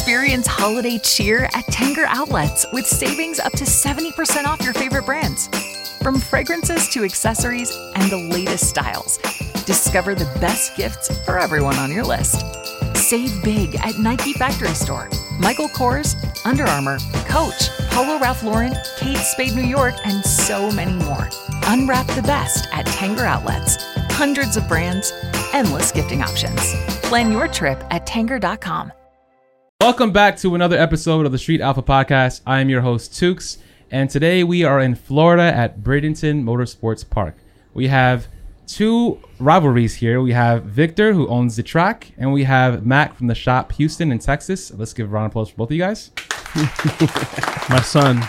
Experience holiday cheer at Tanger Outlets with savings up to 70% off your favorite brands. From fragrances to accessories and the latest styles, discover the best gifts for everyone on your list. Save big at Nike Factory Store, Michael Kors, Under Armour, Coach, Polo Ralph Lauren, Kate Spade New York, and so many more. Unwrap the best at Tanger Outlets. Hundreds of brands, endless gifting options. Plan your trip at Tanger.com. Welcome back to another episode of the Street Alpha Podcast. I am your host, Tukes, and today we are in Florida at Bradenton Motorsports Park. We have two rivalries here. We have Victor, who owns the track, and we have Mac from the shop, Houston in Texas. Let's give a round of applause for both of you guys. My son.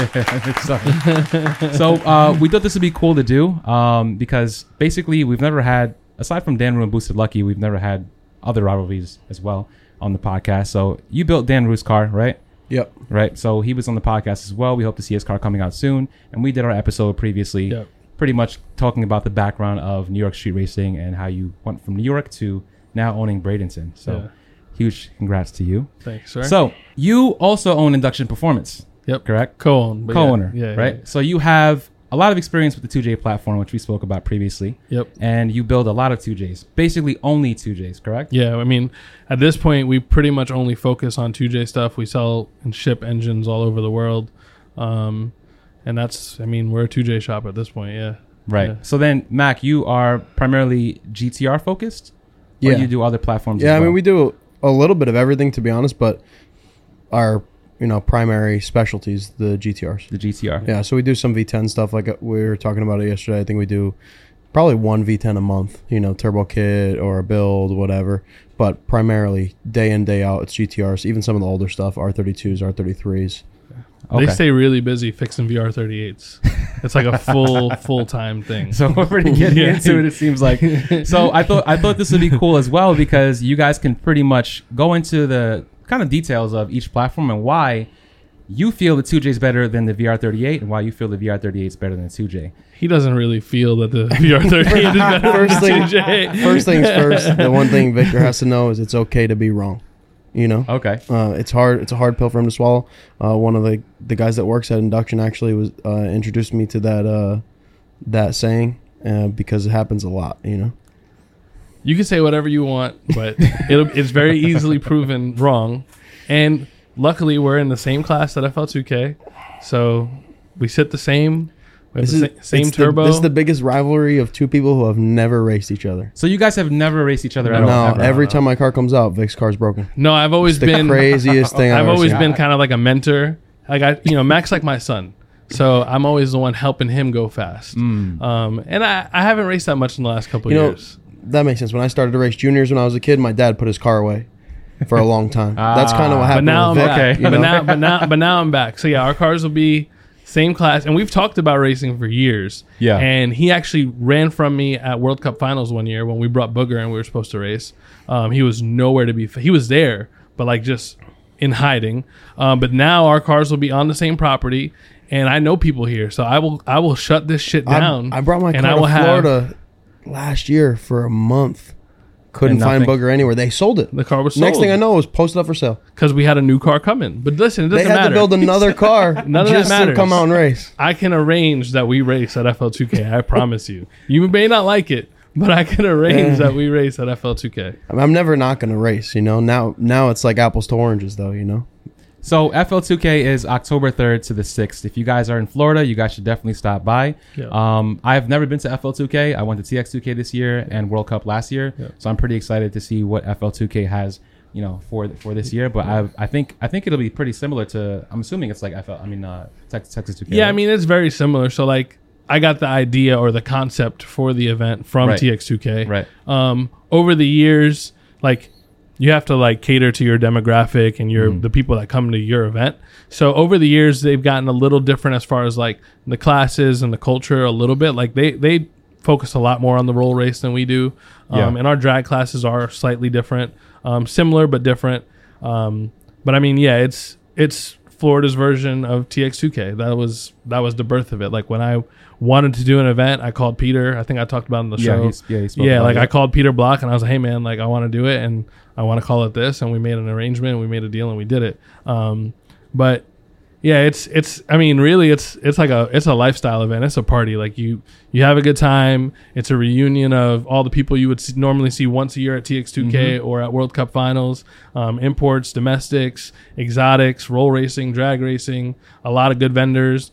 So we thought this would be cool to do because basically we've never had, aside from Dan Rue and Boosted Lucky, we've never had other rivalries as well on the podcast. So you built Dan Rue's car, right? Yep. Right. So he was on the podcast as well. We hope to see his car coming out soon. And we did our episode previously, pretty much talking about the background of New York street racing and how you went from New York to now owning Bradenton. So huge congrats to you. Thanks, sir. So you also own Induction Performance. Yep. Correct? Co-owner. Right? Yeah. So you have a lot of experience with the 2J platform, which we spoke about previously. Yep. And you build a lot of 2Js, basically only 2Js, correct? Yeah. I mean, at this point, we pretty much only focus on 2J stuff. We sell and ship engines all over the world. And that's, I mean, we're a 2J shop at this point. Yeah. Right. Yeah. So then, Mac, you are primarily GTR focused? Or you do other platforms as well? I mean, we do a little bit of everything, to be honest, but our primary specialties, the GTRs. The GTR. Yeah, so we do some V10 stuff like we were talking about it yesterday. I think we do probably one V10 a month, turbo kit or a build, whatever. But primarily day in, day out, it's GTRs. Even some of the older stuff, R32s, R33s. Okay. They stay really busy fixing VR38s. It's like a full-time thing. So we're already getting into it seems like. So I thought this would be cool as well because you guys can pretty much go into the kind of details of each platform and why you feel the 2J is better than the VR38 and why you feel the VR38 is better than the 2J. He doesn't really feel that the VR38 is better than the 2J. First things first, the one thing Victor has to know is it's okay to be wrong. Okay. It's hard. It's a hard pill for him to swallow. One of the guys that works at Induction actually was introduced me to that saying because it happens a lot. You can say whatever you want, but it's very easily proven wrong. And luckily, we're in the same class at FL2K, so we sit the same. We have the same turbo. This is the biggest rivalry of two people who have never raced each other. So you guys have never raced each other at all? No, every time my car comes out, Vic's car's broken. No, I've always been the craziest thing. I've always been kind of like a mentor. Mac's like my son. So I'm always the one helping him go fast. And I haven't raced that much in the last couple of years. That makes sense. When I started to race juniors when I was a kid, my dad put his car away for a long time. That's kind of what happened. But now with I'm Vic, back. But now I'm back. So yeah, our cars will be same class, and we've talked about racing for years. Yeah. And he actually ran from me at World Cup Finals one year when we brought Booger and we were supposed to race. He was nowhere to be. He was there, but like just in hiding. But now our cars will be on the same property, and I know people here, so I will shut this shit down. I brought my car to Florida last year for a month. Couldn't find Booger anywhere. They sold it. The car was sold. Next thing I know, it was posted up for sale. Because we had a new car coming. But listen, it doesn't matter. They had to build another car just to come out and race. I can arrange that we race at FL2K. I promise you. You may not like it, but I can arrange that we race at FL2K. I'm never not going to race, Now it's like apples to oranges, though, So FL2K is October 3rd to the 6th. If you guys are in Florida, you guys should definitely stop by. Yeah. I've never been to FL2K. I went to TX2K this year and World Cup last year. Yeah. So I'm pretty excited to see what FL2K has, for this year. But I think it'll be pretty similar to. I'm assuming it's like Texas 2K. Yeah, right? I mean it's very similar. So like I got the idea or the concept for the event from TX2K. Right. Over the years, like. You have to like cater to your demographic and the people that come to your event. So over the years, they've gotten a little different as far as like the classes and the culture a little bit. Like they focus a lot more on the roll race than we do. And our drag classes are slightly different, similar but different. But I mean, yeah, it's Florida's version of TX2K. That was the birth of it. Like when I wanted to do an event, I called Peter. I think I talked about it on the show. He spoke about like it. I called Peter Block and I was like, hey man, like I want to do it and I want to call it this, and we made an arrangement, we made a deal, and we did it. But yeah, it's I mean, really it's a lifestyle event. It's a party. Like you have a good time. It's a reunion of all the people you would normally see once a year at TX2K or at World Cup finals. Imports, domestics, exotics, roll racing, drag racing, a lot of good vendors.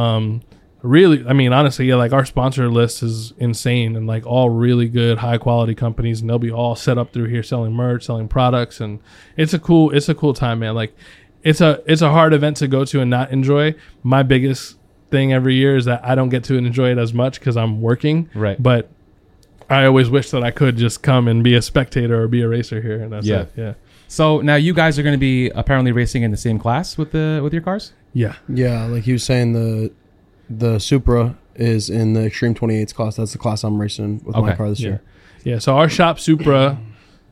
Really, I mean, honestly, yeah, like our sponsor list is insane, and like all really good, high quality companies, and they'll be all set up through here selling merch, selling products, and it's a cool time, man. Like it's a hard event to go to and not enjoy. My biggest thing every year is that I don't get to enjoy it as much because I'm working. Right. But I always wish that I could just come and be a spectator or be a racer here, and that's it. Yeah. So now you guys are going to be apparently racing in the same class with your cars? Yeah. Yeah, like he was saying, the Supra is in the Extreme 28s class. That's the class I'm racing with my car this year. Yeah. So our shop Supra.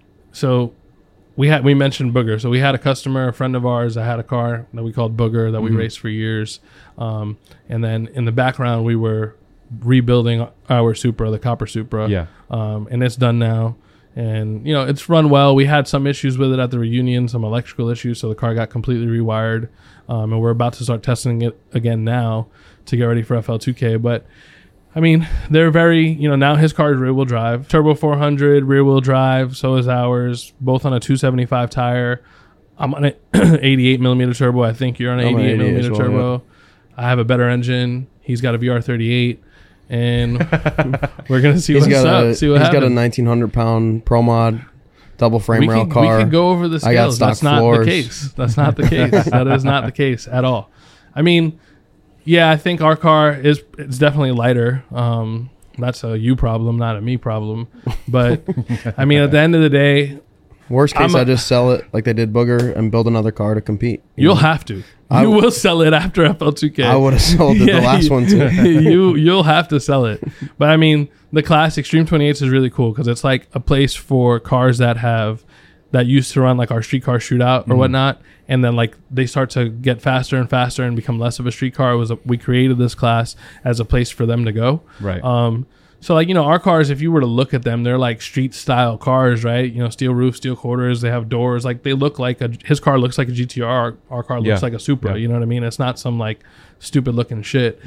So we mentioned Booger. So we had a customer, a friend of ours, that had a car that we called Booger that we raced for years. And then in the background we were rebuilding our Supra, the Copper Supra. Yeah. And it's done now. And it's run well. We had some issues with it at the reunion, some electrical issues, so the car got completely rewired. And we're about to start testing it again now to get ready for FL2K. But I mean, they're very, now his car is rear wheel drive, turbo 400, rear wheel drive. So is ours, both on a 275 tire. I'm on an 88 millimeter turbo. I think you're on an 88 millimeter turbo. Yeah. I have a better engine. He's got a VR38, and we're gonna see what's up. See what happens. He's got a 1,900 pound Pro Mod double frame rail car. We can go over the scales. That's not the case. That's not the case. That is not the case at all. I mean, yeah, I think our car it's definitely lighter. That's a you problem, not a me problem. But I mean, at the end of the day, worst case, I just sell it like they did Booger and build another car to compete. You'll have to. You will sell it after FL2K. I would have sold the last one too. You'll have to sell it. But I mean, the class Extreme 28s is really cool because it's like a place for cars that used to run like our street car shootout or whatnot, and then like they start to get faster and faster and become less of a street car. We created this class as a place for them to go. Right. So like, our cars, if you were to look at them, they're like street style cars, right? Steel roof, steel quarters, they have doors. Like they look like his car looks like a GTR. Our car looks like a Supra. Yeah. You know what I mean? It's not some like stupid looking shit.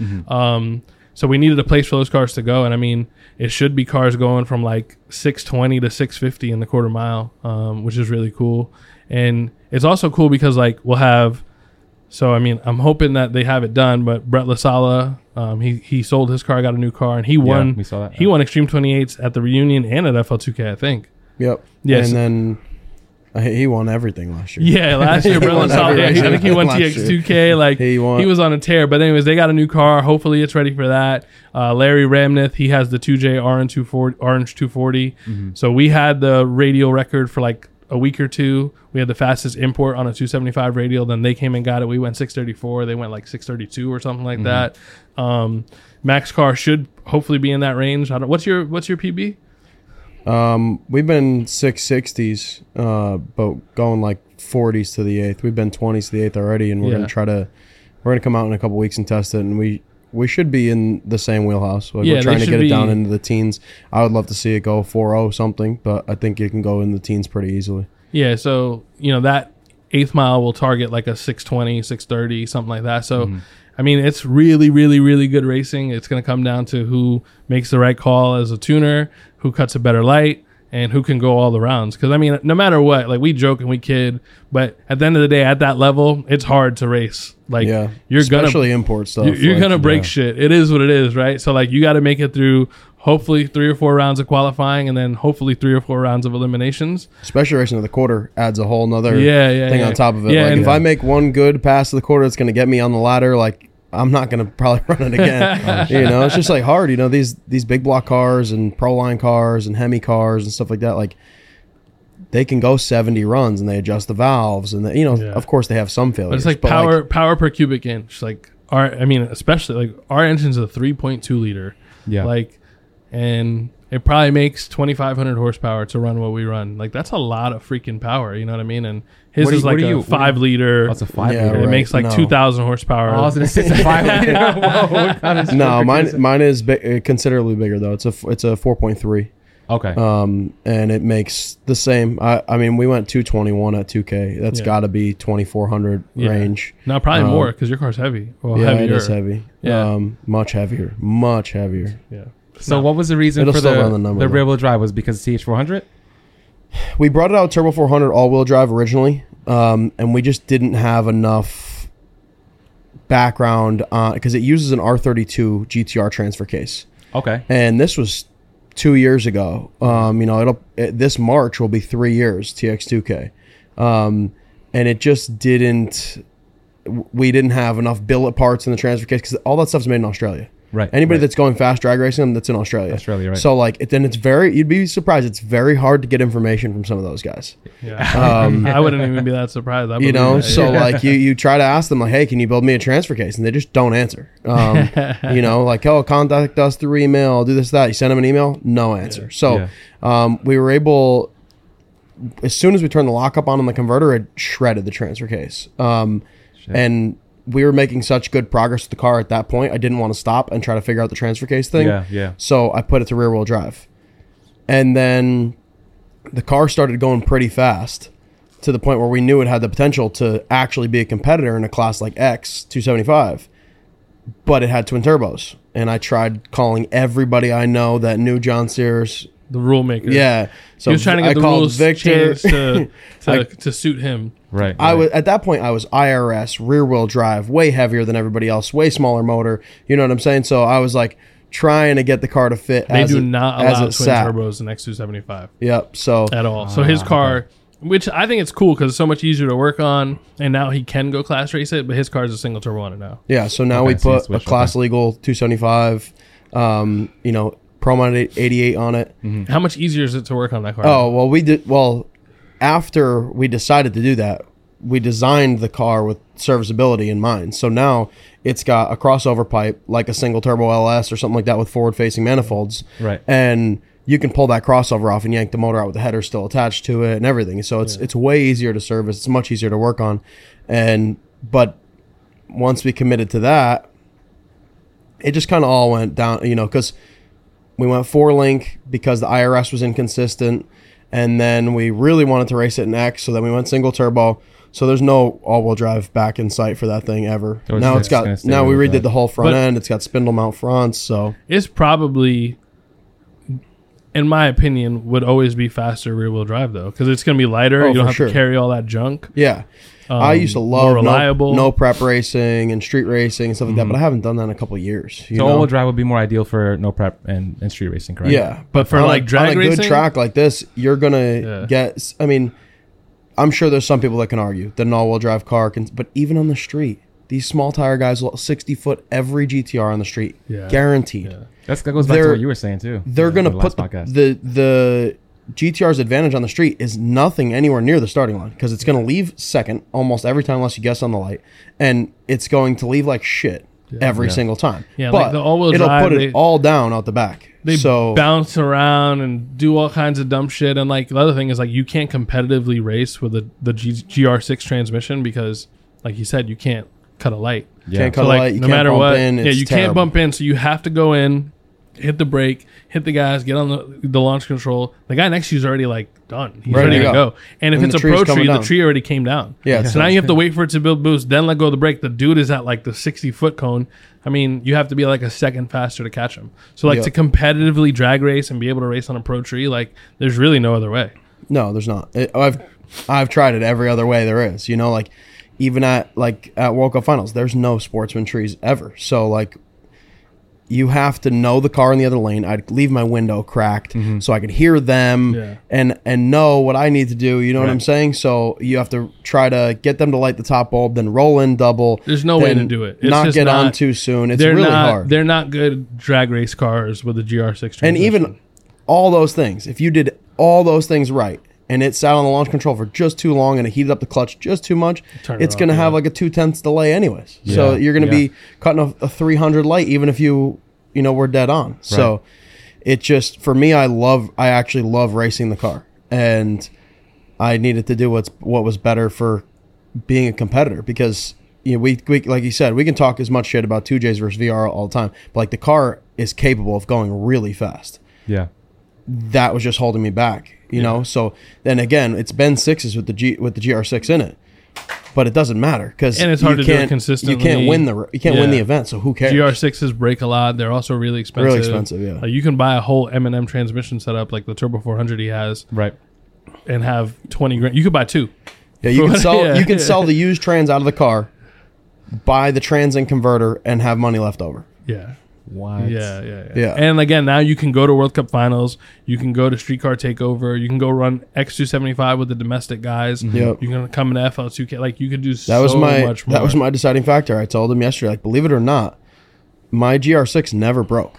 So we needed a place for those cars to go. And I mean, it should be cars going from like 620 to 650 in the quarter mile, which is really cool. And it's also cool because like we'll have, so I mean, I'm hoping that they have it done, but Brett LaSala, he sold his car, got a new car, and he won. We saw that. He won Extreme 28s at the reunion and at FL2K, I think. Yep. Yes. And then he won everything last year. Yeah, last year Brett LaSala. I think he won TX2K. Like he was on a tear. But anyways, they got a new car. Hopefully, it's ready for that. Larry Ramnith, he has the 2J Orange 240. So we had the radial record for like a week or two. We had the fastest import on a 275 radial. Then they came and got it. We went 634. They went like 632 or something like that. Max car should hopefully be in that range. What's your PB? We've been 660s, but going like 40s to the 8th. We've been 20s to the 8th already, and we're gonna come out in a couple weeks and test it, and we should be in the same wheelhouse. Like we're trying to get it down into the teens. I would love to see it go 4.0 something, but I think it can go in the teens pretty easily. Yeah, so that 8th mile will target like a 620, 630, something like that. So I mean, it's really, really, really good racing. It's going to come down to who makes the right call as a tuner, who cuts a better light, and who can go all the rounds. Because, I mean, no matter what, like, we joke and we kid, but at the end of the day, at that level, it's hard to race. Like, especially import stuff. You're going to break shit. It is what it is, right? So, like, you got to make it through hopefully 3 or 4 rounds of qualifying and then hopefully 3 or 4 rounds of eliminations. Especially racing to the quarter adds a whole nother thing on top of it. If I make one good pass to the quarter, it's going to get me on the ladder. Like, I'm not going to probably run it again. It's just like hard. These big block cars and Pro Line cars and Hemi cars and stuff like that, like they can go 70 runs and they adjust the valves and of course they have some failures. But it's like power per cubic inch. Like especially like our engine's a 3.2 liter. Yeah. Like, and it probably makes 2,500 horsepower to run what we run. Like, that's a lot of freaking power. You know what I mean? And his What do is you- like what do a you- 5 liter. That's a 5 Yeah, liter. and it right. makes like No. 2,000 horsepower. I was gonna say it's a 5 liter. Whoa, what kind of No, stroker is it? mine is considerably bigger though. It's a 4.3. Okay. And it makes the same. I mean, we went 221 at 2K. That's Yeah. got to be 2,400 Yeah. range. No, probably Um, more because your car's heavy. Well, Yeah, heavier. it is heavy. Yeah. Much heavier. Much heavier. Yeah. so no. what was the reason It'll for still the run the number, though. rear wheel drive? Was it because CH400? We brought it out Turbo 400 all-wheel drive originally, and we just didn't have enough background on because it uses an R32 GTR transfer case, Okay. and this was 2 years ago. This March will be 3 years TX2K, and it just didn't. We didn't have enough billet parts in the transfer case because all that stuff's made in Australia. Right. Anybody right. that's going fast drag racing, that's in Australia. Australia, right. So like, it's very. You'd be surprised. It's very hard to get information from some of those guys. Yeah. I wouldn't even be that surprised. I You believe know, that, so yeah. like you try to ask them like, hey, can you build me a transfer case? And they just don't answer. Like, oh, contact us through email, do this, that. You send them an email, no answer. So we were able, as soon as we turned the lockup on the converter, it shredded the transfer case. And we were making such good progress with the car at that point, I didn't want to stop and try to figure out the transfer case thing. Yeah. So I put it to rear wheel drive. And then the car started going pretty fast to the point where we knew it had the potential to actually be a competitor in a class like X 275. But it had twin turbos. And I tried calling everybody I know that knew John Sears. The rule maker. Yeah. So He was trying to get I the called rules Victor. changed to suit him. Right. I was at that point. I was IRS rear wheel drive, way heavier than everybody else, way smaller motor. You know what I'm saying? So I was like trying to get the car to fit. They as do it, not as allow it twin sat. turbos in X275 Yep. So at all. So his car, which I think it's cool because it's so much easier to work on, and now he can go class race it, but his car is a single turbo on it now. yeah. So now Okay, we so you put a switched, class legal 275. Pro Mod 88 on it. How much easier is it to work on that car? Oh well, we did well after we decided to do that. We designed the car with serviceability in mind. So now it's got a crossover pipe like a single turbo LS or something like that with forward facing manifolds. Right. And you can pull that crossover off and yank the motor out with the header still attached to it and everything. So it's way easier to service. It's much easier to work on. But once we committed to that, it just kind of all went down, because we went 4-link because the IRS was inconsistent. And then we really wanted to race it in X. So then we went single turbo. So there's no all-wheel drive back in sight for that thing ever. So it's now just gonna stay now we rear-wheel redid drive. the whole front But- end. It's got spindle mount fronts. So It's probably, in my opinion, would always be faster rear wheel drive though, because it's going to be lighter. Oh, you don't for have sure. to carry all that junk. yeah, I used to more love reliable. no prep racing and street racing and stuff like that, but I haven't done that in a couple of years. You So know? all-wheel drive would be more ideal for no prep and street racing, correct? Yeah, But for on like drag on a racing, good track like this, you're gonna Yeah. get. I mean, I'm sure there's some people that can argue that an all-wheel drive car can, but even on the street, these small tire guys will 60 foot every GTR on the street, Yeah. guaranteed. Yeah. That goes back to They're- what you were saying too. They're gonna in the put last podcast. the GTR's advantage on the street is nothing anywhere near the starting line because it's gonna leave second almost every time unless you guess on the light, and it's going to leave like shit every Yeah. single time. Yeah, but like the all-wheel it'll drive, put they- it all down out the back. They so bounce around and do all kinds of dumb shit. And like the other thing is like you can't competitively race with the GR6 transmission because, like you said, you can't cut a light. can't cut So a like light. You no can't matter bump what, in, yeah, it's you can't terrible. bump in. So you have to go in, hit the brake, hit the gas, get on the launch control. The guy next to you is already like done. He's Ready ready to to go. go. And if And it's the a tree's pro tree, coming the down. tree already came down. Yeah, So now you have to wait for it to build boost, then let go of the brake. The dude is at like the 60-foot cone. I mean, you have to be like a second faster to catch him. So like Yep. to competitively drag race and be able to race on a pro tree, like there's really no other way. No, there's not. I've tried it every other way there is. Like even at World Cup finals, there's no sportsman trees ever. So like you have to know the car in the other lane. I'd leave my window cracked so I could hear them Yeah. and know what I need to do. You know what Right. I'm saying? So you have to try to get them to light the top bulb, then roll in double. There's no way then to do it. It's not just get on not- too soon. It's they're really not, hard. They're not good drag race cars with a GR6 And even transmission. all those things, if you did all those things right and it sat on the launch control for just too long and it heated up the clutch just too much, Turn it it's off, going to have yeah. like a 2/10 delay anyways. So Yeah, you're going to yeah. be cutting a 300 light even if you were dead on. So it just, for me, I actually love racing the car, and I needed to do what was better for being a competitor, because we like you said, we can talk as much shit about 2Js versus VR all the time, but like the car is capable of going really fast. Yeah. That was just holding me back, you know. So then again, it's been sixes with the GR6 in it, but it doesn't matter because and it's hard to do it consistently. You can't win the event, so who cares? GR6s break a lot. They're also really expensive. Really expensive, yeah. Like you can buy a whole M&M transmission setup like the Turbo 400 he has, Right. and have 20 grand. You could buy two. Yeah, you can sell you can sell the used trans out of the car, buy the trans and converter, and have money left over. Yeah. What? Yeah. And again, now you can go to World Cup finals. You can go to Streetcar Takeover. You can go run X275 with the domestic guys. Yep. You can come into FL2K. Like you could do much more. That was my deciding factor. I told him yesterday, like, believe it or not, my GR6 never broke.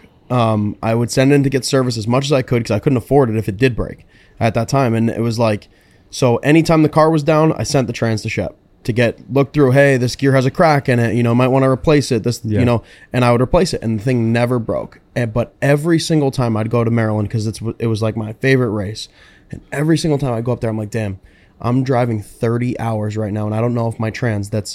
I would send in to get service as much as I could because I couldn't afford it if it did break at that time. And it was like, so anytime the car was down, I sent the trans to Shep to look through, hey, this gear has a crack in it, might want to replace it, and I would replace it, and the thing never broke. But every single time I'd go to Maryland, because it was like my favorite race, and every single time I go up there, I'm like, damn, I'm driving 30 hours right now, and I don't know if my trans that's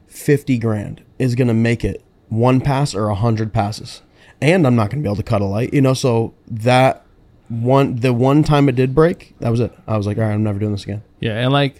50 grand is going to make it one pass or 100 passes, and I'm not going to be able to cut a light, so that the one time it did break, that was it. I was like, all right, I'm never doing this again. Yeah, and like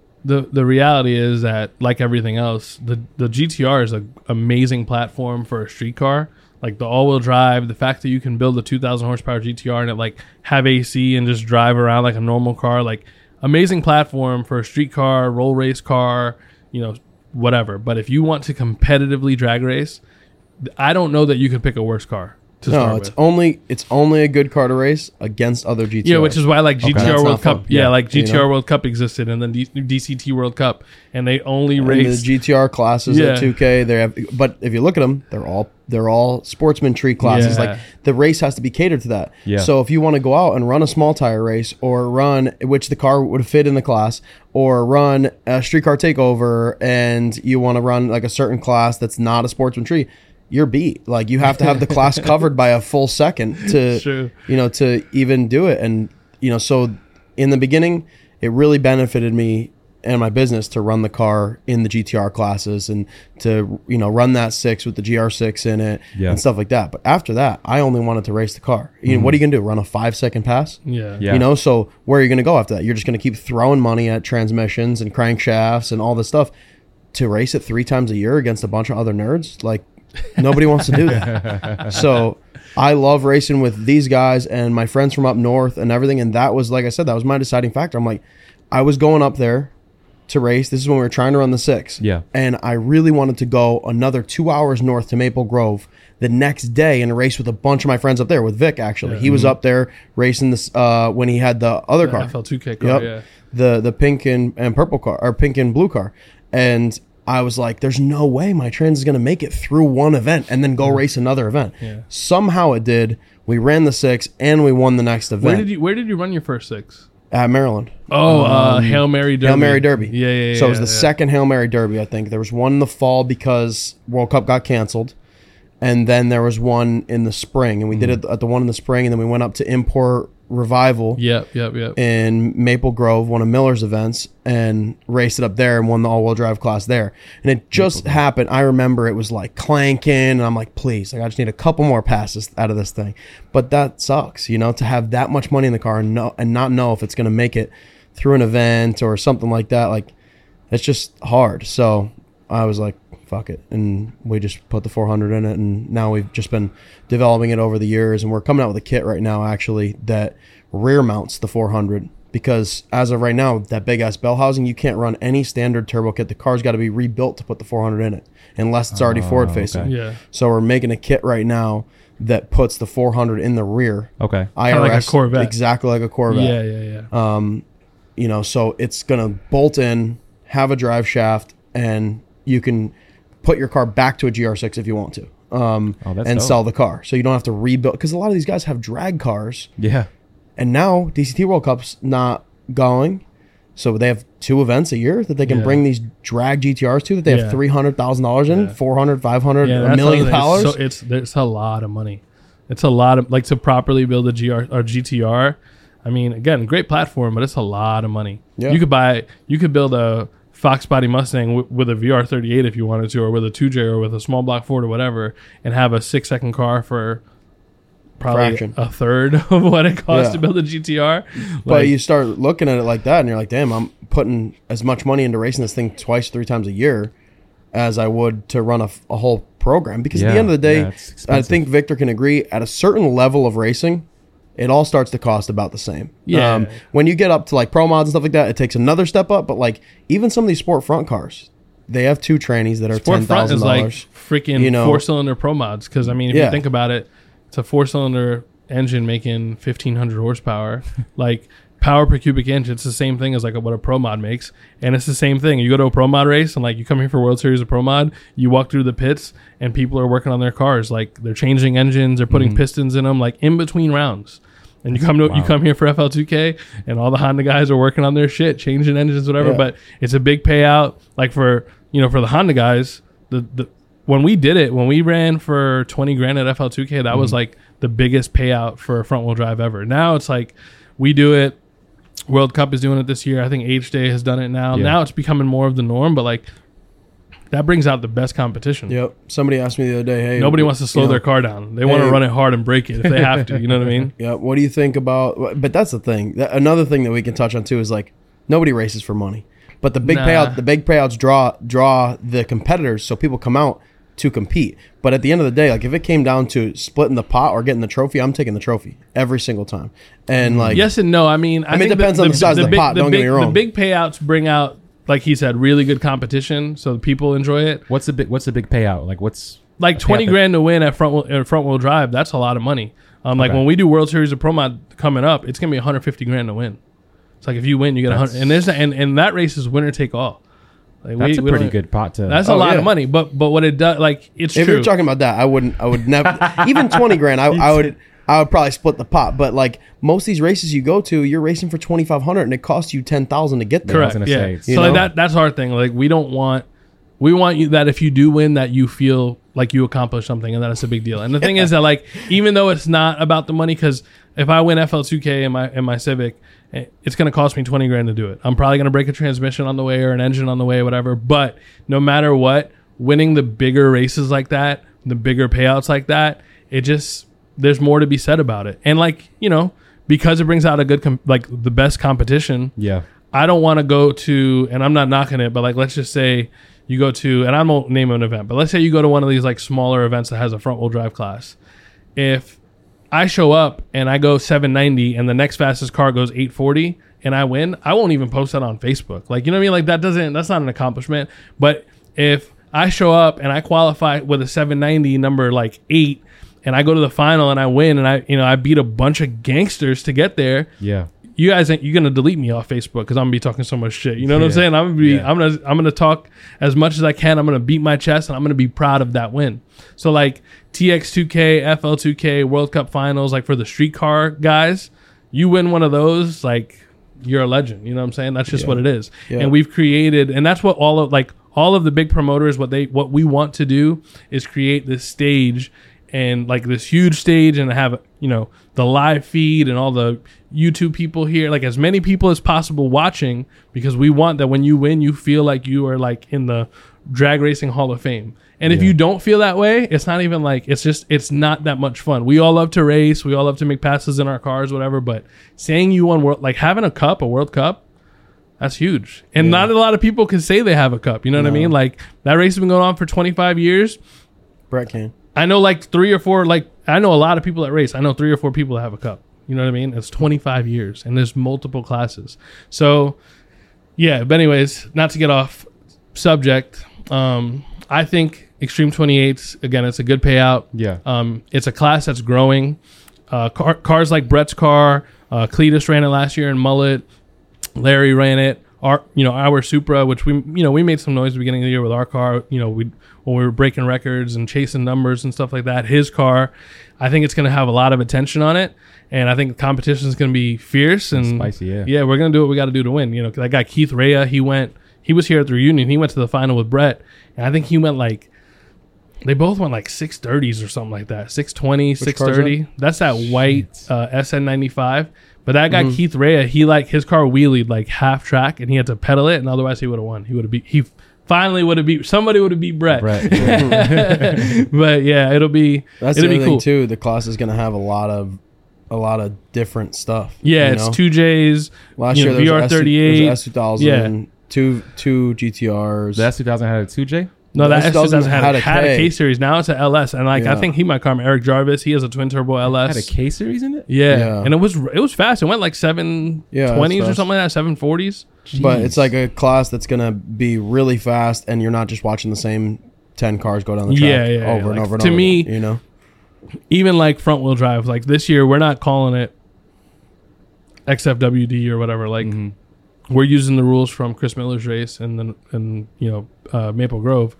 the reality is that, like everything else, the GTR is an amazing platform for a street car. Like the all-wheel drive, the fact that you can build a 2,000 horsepower GTR and it like have AC and just drive around like a normal car, like amazing platform for a street car, roll race car, whatever. But if you want to competitively drag race, I don't know that you could pick a worse car. No, it's only a good car to race against other GTRs. Yeah, which is why like GTR World Cup, like GTR know? World Cup existed, and then DCT World Cup, and they only race the GTR classes at 2K. They have, but if you look at them, they're all sportsman tree classes. Yeah. Like the race has to be catered to that. Yeah. So if you want to go out and run a small tire race, or run which the car would fit in the class, or run a street car takeover, and you want to run like a certain class that's not a sportsman tree, you're beat. Like you have to have the class covered by a full second to to even do it. And so in the beginning it really benefited me and my business to run the car in the GTR classes and to run that 6 with the GR6 in it and stuff like that. But after that, I only wanted to race the car. What are you gonna do, run a 5-second pass? So where are you gonna go after that? You're just gonna keep throwing money at transmissions and crankshafts and all this stuff to race it 3 times a year against a bunch of other nerds? Like, nobody wants to do that. So I love racing with these guys and my friends from up north and everything. And that was, like I said, that was my deciding factor. I'm like, I was going up there to race. This is when we were trying to run the 6. Yeah. And I really wanted to go another 2 hours north to Maple Grove the next day and race with a bunch of my friends up there, with Vic, actually. He was up there racing this when he had the other car. FL2K car, the pink and purple car, or pink and blue car. And I was like, there's no way my trans is going to make it through one event and then go race another event. Yeah. Somehow it did. We ran the 6 and we won the next event. Where did you run your first 6? At Maryland. Hail Mary Derby. Hail Mary Derby. Yeah. So it was the second Hail Mary Derby, I think. There was one in the fall because World Cup got canceled. And then there was one in the spring. And we did it at the one in the spring. And then we went up to Import Revival. Yep. In Maple Grove, one of Miller's events, and raced it up there and won the all-wheel drive class there. And it just happened. I remember it was like clanking, and I'm like, please, like I just need a couple more passes out of this thing. But that sucks, to have that much money in the car and not know if it's going to make it through an event or something like that. Like, it's just hard. So I was like, fuck it, and we just put the 400 in it, and now we've just been developing it over the years, and we're coming out with a kit right now actually that rear mounts the 400, because as of right now, that big ass bell housing, you can't run any standard turbo kit. The car's got to be rebuilt to put the 400 in it unless it's already forward facing. Okay. Yeah. So we're making a kit right now that puts the 400 in the rear. Okay. Kind of like a Corvette. Exactly like a Corvette. Yeah. So it's gonna bolt in, have a drive shaft, and you can put your car back to a GR6 if you want to, and dope. sell the car. So you don't have to rebuild, because a lot of these guys have drag cars. Yeah. And now DCT World Cup's not going, so they have 2 events a year that they can bring these drag GTRs to, that they have $300,000 in, $400,000, $500,000, $1 million. It's a lot of money. It's a lot of like to properly build a GTR. I mean, again, great platform, but it's a lot of money. Yeah. You could build a Fox Body Mustang with a VR38 if you wanted to, or with a 2J, or with a small block Ford or whatever, and have a 6-second car for probably Fraction. a third of what it costs Yeah. to build a GTR. But you start looking at it like that, and you're like, damn, I'm putting as much money into racing this thing 3 times a year as I would to run a whole program. Because at the end of the day, it's I expensive. think Victor can agree, at a certain level of racing, it all starts to cost about the same. Yeah. When you get up to like pro mods and stuff like that, it takes another step up. But like even some of these sport front cars, they have 2 trannies that are Sport front is like $10,000. freaking You know. 4-cylinder pro mods. Because I mean, if you Yeah. think about it, it's a 4-cylinder engine making 1,500 horsepower. Like power per cubic inch, it's the same thing as like what a pro mod makes, and it's the same thing. You go to a pro mod race, and like you come here for World Series of Pro Mod, you walk through the pits, and people are working on their cars. Like they're changing engines, they're putting pistons in them, like in between rounds. And you come here for FL2K, and all the Honda guys are working on their shit, changing engines, whatever. Yeah. But it's a big payout. Like for the Honda guys, the when we did it, when we ran for 20 grand at FL2K, that was like the biggest payout for a front wheel drive ever. Now it's like we do it. World Cup is doing it this year. I think H Day has done it now. Yeah. Now it's becoming more of the norm, but like that brings out the best competition. Yep. Somebody asked me the other day, hey, Nobody wants to slow you know, their car down. They want to hey- run it hard and break it if they have to. You know what I mean? Yeah. What do you think about? But that's the thing. Another thing that we can touch on too is like nobody races for money, but the big payouts draw the competitors, so people come out to compete. But at the end of the day, like if it came down to splitting the pot or getting the trophy, I'm taking the trophy every single time. And like Yes and no. I mean, I mean, it depends on the size of the pot, don't get me wrong. The big payouts bring out, like he said, really good competition, so people enjoy it. What's the big payout? Like what's Like 20 payout that- grand to win at front wheel drive, that's a lot of money. Like Okay. when we do World Series of Pro Mod coming up, it's gonna be 150 grand to win. It's like if you win, you get 100, and there's and that race is winner take all. Like That's a we pretty don't- good pot to. That's a Oh, lot yeah. of money, but what it does, like it's if true. you're talking about that, I would never even 20 grand. I would probably split the pot. But like most of these races you go to, you're racing for 2,500 and it costs you 10,000 to get there. Correct. gonna Yeah. say, So you like know? that's our thing. Like we want you that if you do win, that you feel like you accomplished something, and that it's a big deal. And the thing is that like even though it's not about the money, because if I win FL2K in my Civic, it's going to cost me 20 grand to do it. I'm probably going to break a transmission on the way or an engine on the way, whatever. But no matter what, winning the bigger races like that, the bigger payouts like that, there's more to be said about it. And like, because it brings out a good, the best competition. Yeah. I don't want to go to, and I'm not knocking it, but like, let's just say you go to, and I won't name an event, but let's say you go to one of these like smaller events that has a front wheel drive class. If I show up and I go 790 and the next fastest car goes 840 and I win, I won't even post that on Facebook. Like, you know what I mean? Like that's not an accomplishment. But if I show up and I qualify with a 790 number like 8 and I go to the final and I win and I beat a bunch of gangsters to get there, Yeah. you guys you're gonna delete me off Facebook because I'm gonna be talking so much shit. You know what I'm Yeah. saying? I'm Yeah. gonna talk as much as I can. I'm gonna beat my chest and I'm gonna be proud of that win. So like TX2K, FL2K, World Cup Finals, like for the street car guys, you win one of those, like you're a legend. You know what I'm saying? That's just what it is. Yeah. And we've created, and that's what all of the big promoters, what we want to do is create this stage and like this huge stage and have, the live feed and all the YouTube people here, like as many people as possible watching, because we want that when you win, you feel like you are like in the drag racing Hall of Fame. And if you don't feel that way, it's not even like, it's not that much fun. We all love to race. We all love to make passes in our cars, whatever. But saying you won like having a World Cup, that's huge. And not a lot of people can say they have a cup. You know what I mean? Like that race has been going on for 25 years. Brett can. I know like 3 or 4, like I know a lot of people that race. I know 3 or 4 people that have a cup. You know what I mean? It's 25 years and there's multiple classes. So yeah, but anyways, not to get off subject, I think Extreme 28s, again, it's a good payout. Yeah. It's a class that's growing. Cars like Brett's car, Cletus ran it last year in Mullet. Larry ran it. Our Supra, which we made some noise at the beginning of the year with our car. When we were breaking records and chasing numbers and stuff like that. His car, I think it's going to have a lot of attention on it, and I think the competition is going to be fierce and spicy. Yeah. Yeah, we're going to do what we got to do to win. That guy Keith Rea, he was here at the reunion. He went to the final with Brett, and I think he went like They both went like 630s or something like that. 620, Which 630. That's that white SN95. But that guy Keith Rea, his car wheelied like half track, and he had to pedal it, and otherwise he would have won. He finally would have beat somebody. Would have beat Brett. But yeah, it'll be That's it'll the be other cool. thing too. The class is going to have a lot of different stuff. Yeah, you it's know? 2Js. Last you year know, there was VR38. S2000, Yeah. two GTRs. The S2000 had a 2J. No, that S2000 S2000 had a K. K series. Now it's an LS, and like I Yeah. think he might call him Eric Jarvis. He has a twin turbo LS. Had a K series in it. Yeah. Yeah. And it was fast. It went like 720s or fast. something like that, 740s. But Jeez. it's like a class that's going to be really fast, and you're not just watching the same 10 cars go down the track Yeah, yeah, over and like, over and to over. me- again, you know? Even like front wheel drive. Like this year, we're not calling it XFWD or whatever. Like we're using the rules from Chris Miller's race and Maple Grove.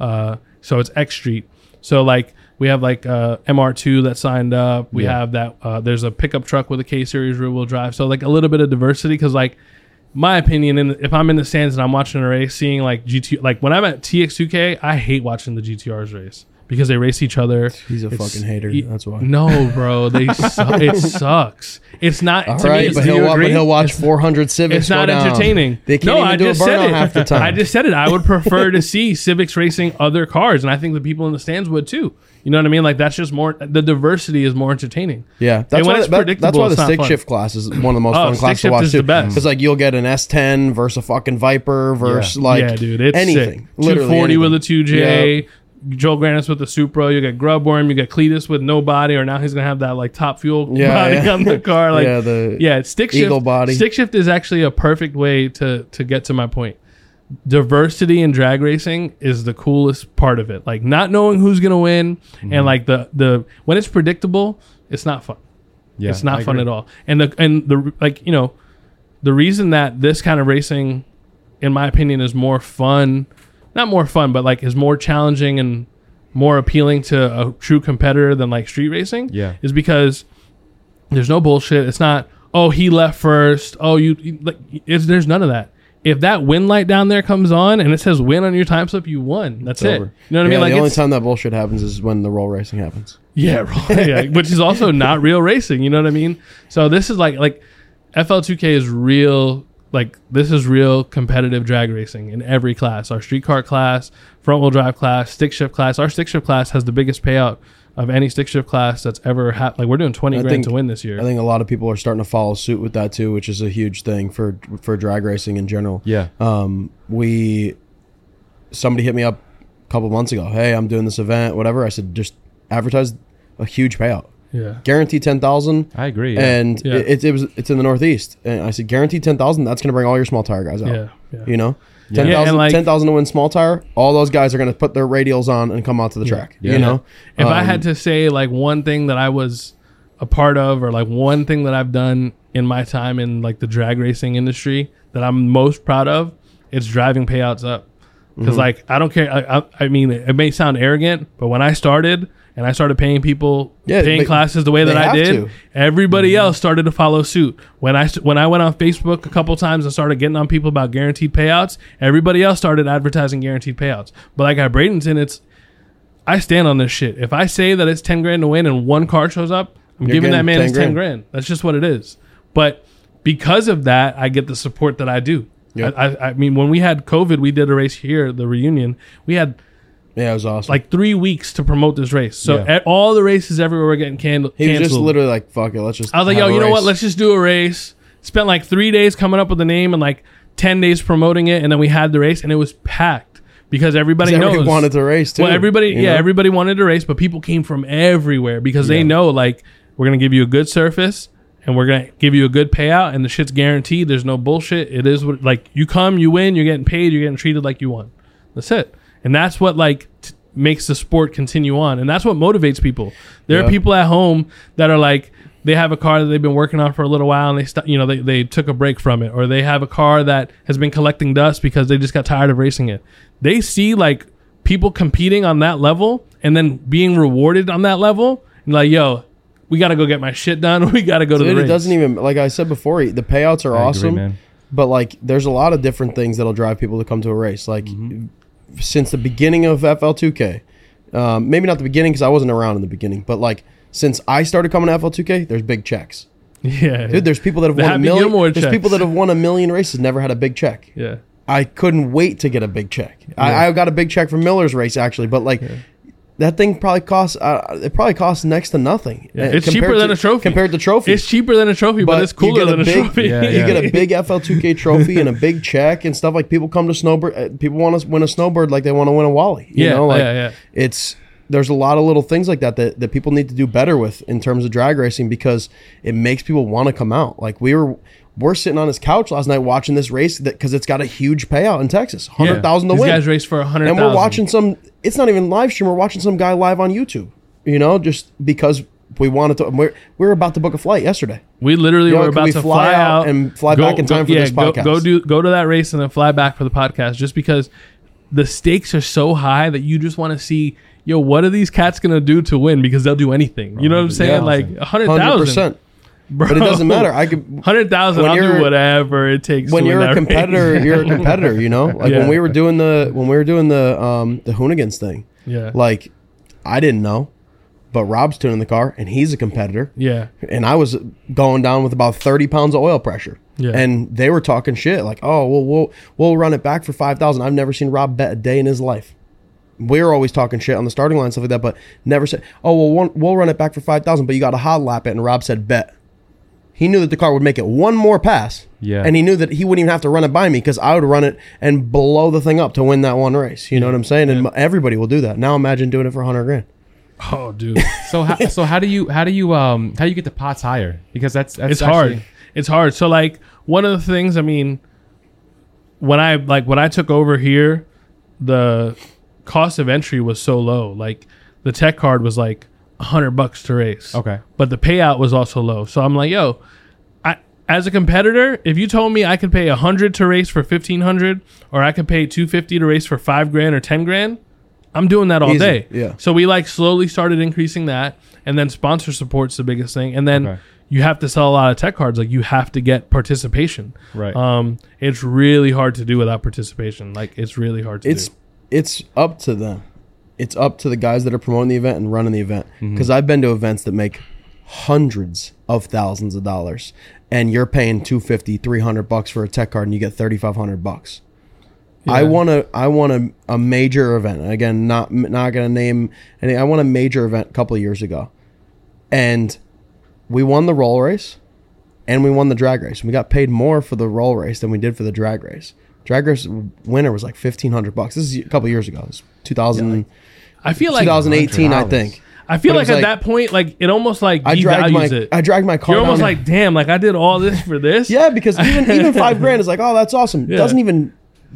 So it's X Street. So like we have like MR2 that signed up. We have that. There's a pickup truck with a K series rear wheel drive. So like a little bit of diversity, because like my opinion, if I'm in the stands and I'm watching a race, seeing like GT, like when I'm at TX2K, I hate watching the GTRs race because they race each other. He's a fucking hater. That's why. No, bro, it sucks. It's not. All to right, me, but do you but agree? he'll watch 400 Civics. It's not go down. entertaining. They can't even do a burnout half the time. I just said it. I would prefer to see Civics racing other cars, and I think the people in the stands would too. You know what I mean? Like that's just more. The diversity is more entertaining. Yeah, And that's when why, it's predictable, that's why it's the not stick fun. shift class is one of the most Oh, fun stick classes to shift watch is too. the best. Because like you'll get an S10 versus a fucking Viper versus like yeah, dude, it's anything. sick. Literally 240 anything. with a 2J. Joel Grannis with the Supra. You get Grubworm. You get Cletus with no body, or now he's gonna have that like top fuel body on the car. Like it's stick shift. Eagle body. Stick shift is actually a perfect way to get to my point. Diversity in drag racing is the coolest part of it. Like not knowing who's gonna win, and like the when it's predictable, it's not fun. Yeah, It's not I fun agree. at all. And the like the reason that this kind of racing, in my opinion, is more fun. Not more fun, but like is more challenging and more appealing to a true competitor than like street racing. Yeah. Is because there's no bullshit. It's not, oh, he left first. Oh, you like there's none of that. If that win light down there comes on and it says win on your time slip, you won. That's it. Over. You know what I mean? Like the only it's- time that bullshit happens is when the roll racing happens. yeah, yeah, which is also not real racing. You know what I mean? So this is like FL2K is real. Like this is real competitive drag racing in every class. Our streetcar class, front wheel drive class, stick shift class. Our stick shift class has the biggest payout of any stick shift class that's ever happened. Like we're doing 20 grand to win this year. I think a lot of people are starting to follow suit with that too, which is a huge thing for drag racing in general. Yeah. Somebody hit me up a couple months ago. Hey, I'm doing this event, whatever. I said, just advertise a huge payout. Yeah. Guarantee 10,000. I agree. Yeah. And Yeah. it's in the Northeast. And I said, guarantee 10,000. That's going to bring all your small tire guys out. Yeah. Yeah. You know, Yeah. 10,000 Yeah, and like- 10,000 to win small tire. All those guys are going to put their radials on and come out to the track. Yeah. You know, If I had to say like one thing that I was a part of, or like one thing that I've done in my time in like the drag racing industry that I'm most proud of, it's driving payouts up. Because like I don't care. I mean, it may sound arrogant, but when I started and I started paying people, paying but classes the way that they I have did, to. everybody else started to follow suit. When I went on Facebook a couple times and started getting on people about guaranteed payouts, everybody else started advertising guaranteed payouts. But like at Bradenton, I stand on this shit. If I say that it's 10 grand to win and one car shows up, I'm You're giving that getting man 10 his 10 grand. That's just what it is. But because of that, I get the support that I do. Yep. I mean, when we had COVID, we did a race here, the reunion. We had yeah, it was awesome. like 3 weeks to promote this race. So Yeah. all the races everywhere were getting he was canceled. just literally like, fuck it, let's just. I was like, have yo, a you know what? race. Let's just do a race. Spent like 3 days coming up with the name and like 10 days promoting it. And then we had the race and it was packed because everybody 'Cause knows. everybody wanted to race too. Well, everybody, you know? everybody wanted to race, but people came from everywhere because they know like we're going to give you a good surface and we're going to give you a good payout and the shit's guaranteed. There's no bullshit. It is what, like, you come, you win, you're getting paid, you're getting treated like you won. That's it. And that's what like makes the sport continue on. And that's what motivates people. There Yeah. are people at home that are like, they have a car that they've been working on for a little while and they took a break from it, or they have a car that has been collecting dust because they just got tired of racing it. They see like people competing on that level and then being rewarded on that level and like, yo, we got to go get my shit done. We got to go to the Dude, race. it doesn't even, like I said before, the payouts are I agree, awesome. man. But like, there's a lot of different things that'll drive people to come to a race. Like, Mm-hmm. since the beginning of FL2K, Maybe not the beginning because I wasn't around in the beginning, but like since I started coming to FL2K, there's big checks. Yeah, Dude, there's people that have The won a Happy million. Gilmore There's checks. people that have won a million races, never had a big check. yeah. I couldn't wait to get a big check. I got a big check from Miller's race actually, but like that thing probably costs. It probably costs next to nothing. Yeah, it's cheaper than a trophy. compared to trophy. It's cheaper than a trophy, but it's cooler you get than a big, trophy. Yeah, You yeah. get a big FL2K trophy and a big check and stuff. Like people come to snowbird. People want to win a snowbird like they want to win a Wally. You know, like yeah. there's a lot of little things like that people need to do better with in terms of drag racing because it makes people want to come out. Like we're sitting on his couch last night watching this race because it's got a huge payout in Texas, 100,000 to These win. guys race for 100,000. And we're watching some. It's not even live stream. We're watching some guy live on YouTube. You know, just because we wanted to. We're about to book a flight yesterday. We literally Yo, were can about we to fly out and fly back in time for this podcast? Go to that race and then fly back for the podcast, just because the stakes are so high that you just want to see. Yo, what are these cats gonna do to win? Because they'll do anything. You know what I'm saying? Yeah. Like 100,000. 100%. But it doesn't matter. I could 100,000. when I'll you're- do whatever it takes. when to you're win a that competitor, race. you're a competitor. You know, like Yeah. when we were doing the Hoonigans thing. Yeah. Like I didn't know, but Rob's tuning the car and he's a competitor. Yeah. And I was going down with about 30 pounds of oil pressure. Yeah. And they were talking shit like, "Oh, well, we'll run it back for 5,000." I've never seen Rob bet a day in his life. We were always talking shit on the starting line and stuff like that, but never said, "Oh, well, we'll run it back for 5,000." But you got to hot lap it, and Rob said, "Bet." He knew that the car would make it one more pass. Yeah. And he knew that he wouldn't even have to run it by me because I would run it and blow the thing up to win that one race. You know what I'm saying? And everybody will do that. Now imagine doing it for 100 grand. Oh, dude. So how do you get the pots higher? Because that's It's actually- hard. It's hard. So like one of the things, I mean, when I took over here, the cost of entry was so low. Like the tech card was like $100 to race. Okay. But the payout was also low. So I'm like, yo, as a competitor, if you told me I could pay $100 to race for $1,500, or I could pay $250 to race for $5,000 or $10,000, I'm doing that all Easy, day. yeah. So we like slowly started increasing that, and then sponsor support's the biggest thing, and then Okay. you have to sell a lot of tech cards. Like you have to get participation. Right. It's really hard to do without participation. Like it's really hard to do. It's up to them. It's up to the guys that are promoting the event and running the event. Mm-hmm. Because I've been to events that make hundreds of thousands of dollars, and you're paying $250, $300 for a tech card, and you get $3,500. I want a major event. Again, not gonna name any. I won a major event a couple of years ago, and we won the roll race, and we won the drag race. We got paid more for the roll race than we did for the drag race. Drag race winner was like $1,500. This is a couple of years ago. It was 2000, I feel like 2018, I think. I feel But it like was at that point, like it almost like I dragged devalues it. my car. You're almost down. like, damn, like I did all this for this. Yeah, because even $5,000 is like, oh, that's awesome. Yeah. Doesn't even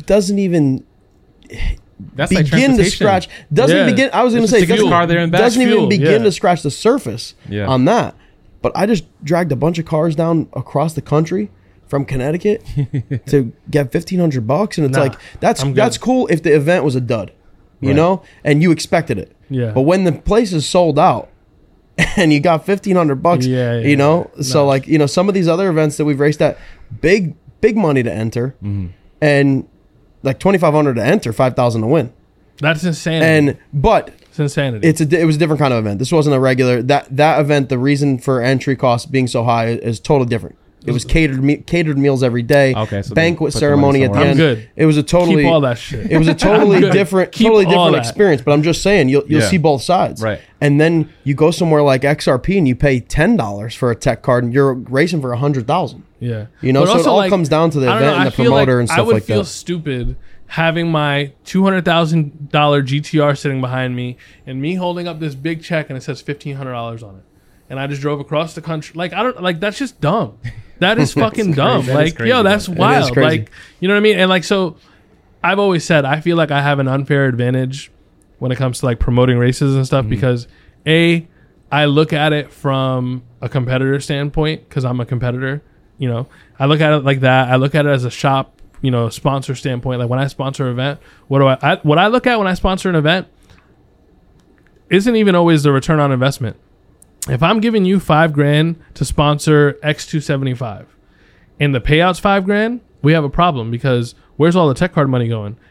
That's like begin to transportation. scratch. Doesn't Yeah. begin. I was going to It's say just a doesn't, car there and back. doesn't even Fuel, begin yeah. to scratch the surface Yeah. on that. But I just dragged a bunch of cars down across the country from Connecticut to get $1,500, and it's Nah, like I'm good. that's cool if the event was a dud, you Right. know, and you expected it. Yeah. But when the place is sold out and you got $1,500, Yeah, you know, yeah. so No. like, you know, some of these other events that we've raced at, big money to enter, and like $2,500 to enter, $5,000 to win, That's insanity. but it's insanity. it was a different kind of event. This wasn't a regular that event. The reason for entry costs being so high is totally different. It was catered meals every day. Okay, so they banquet put the money ceremony at the somewhere end. else. I'm good. It was a totally Keep all that shit. It was a totally I'm good. different, Keep totally all different that. experience. But I'm just saying, you'll Yeah. see both sides. Right. And then you go somewhere like XRP and you pay $10 for a tech card, and you're racing for $100,000. Yeah. You know, But so it also, all like, comes down to the I don't event know, and I the feel promoter like and stuff I would like feel that. stupid having my $200,000 GTR sitting behind me and me holding up this big check and it says $1,500 on it. And I just drove across the country. Like, I don't, like, that's just dumb. That is fucking dumb. That is Like, crazy. yo, that's It is wild. crazy. Like, you know what I mean? And like, so I've always said, I feel like I have an unfair advantage when it comes to like promoting races and stuff because I look at it from a competitor standpoint because I'm a competitor. You know, I look at it like that. I look at it as a shop, you know, sponsor standpoint. Like when I sponsor an event, what I look at when I sponsor an event isn't even always the return on investment. If I'm giving you $5,000 to sponsor X275 and the payout's $5,000, we have a problem because where's all the tech card money going?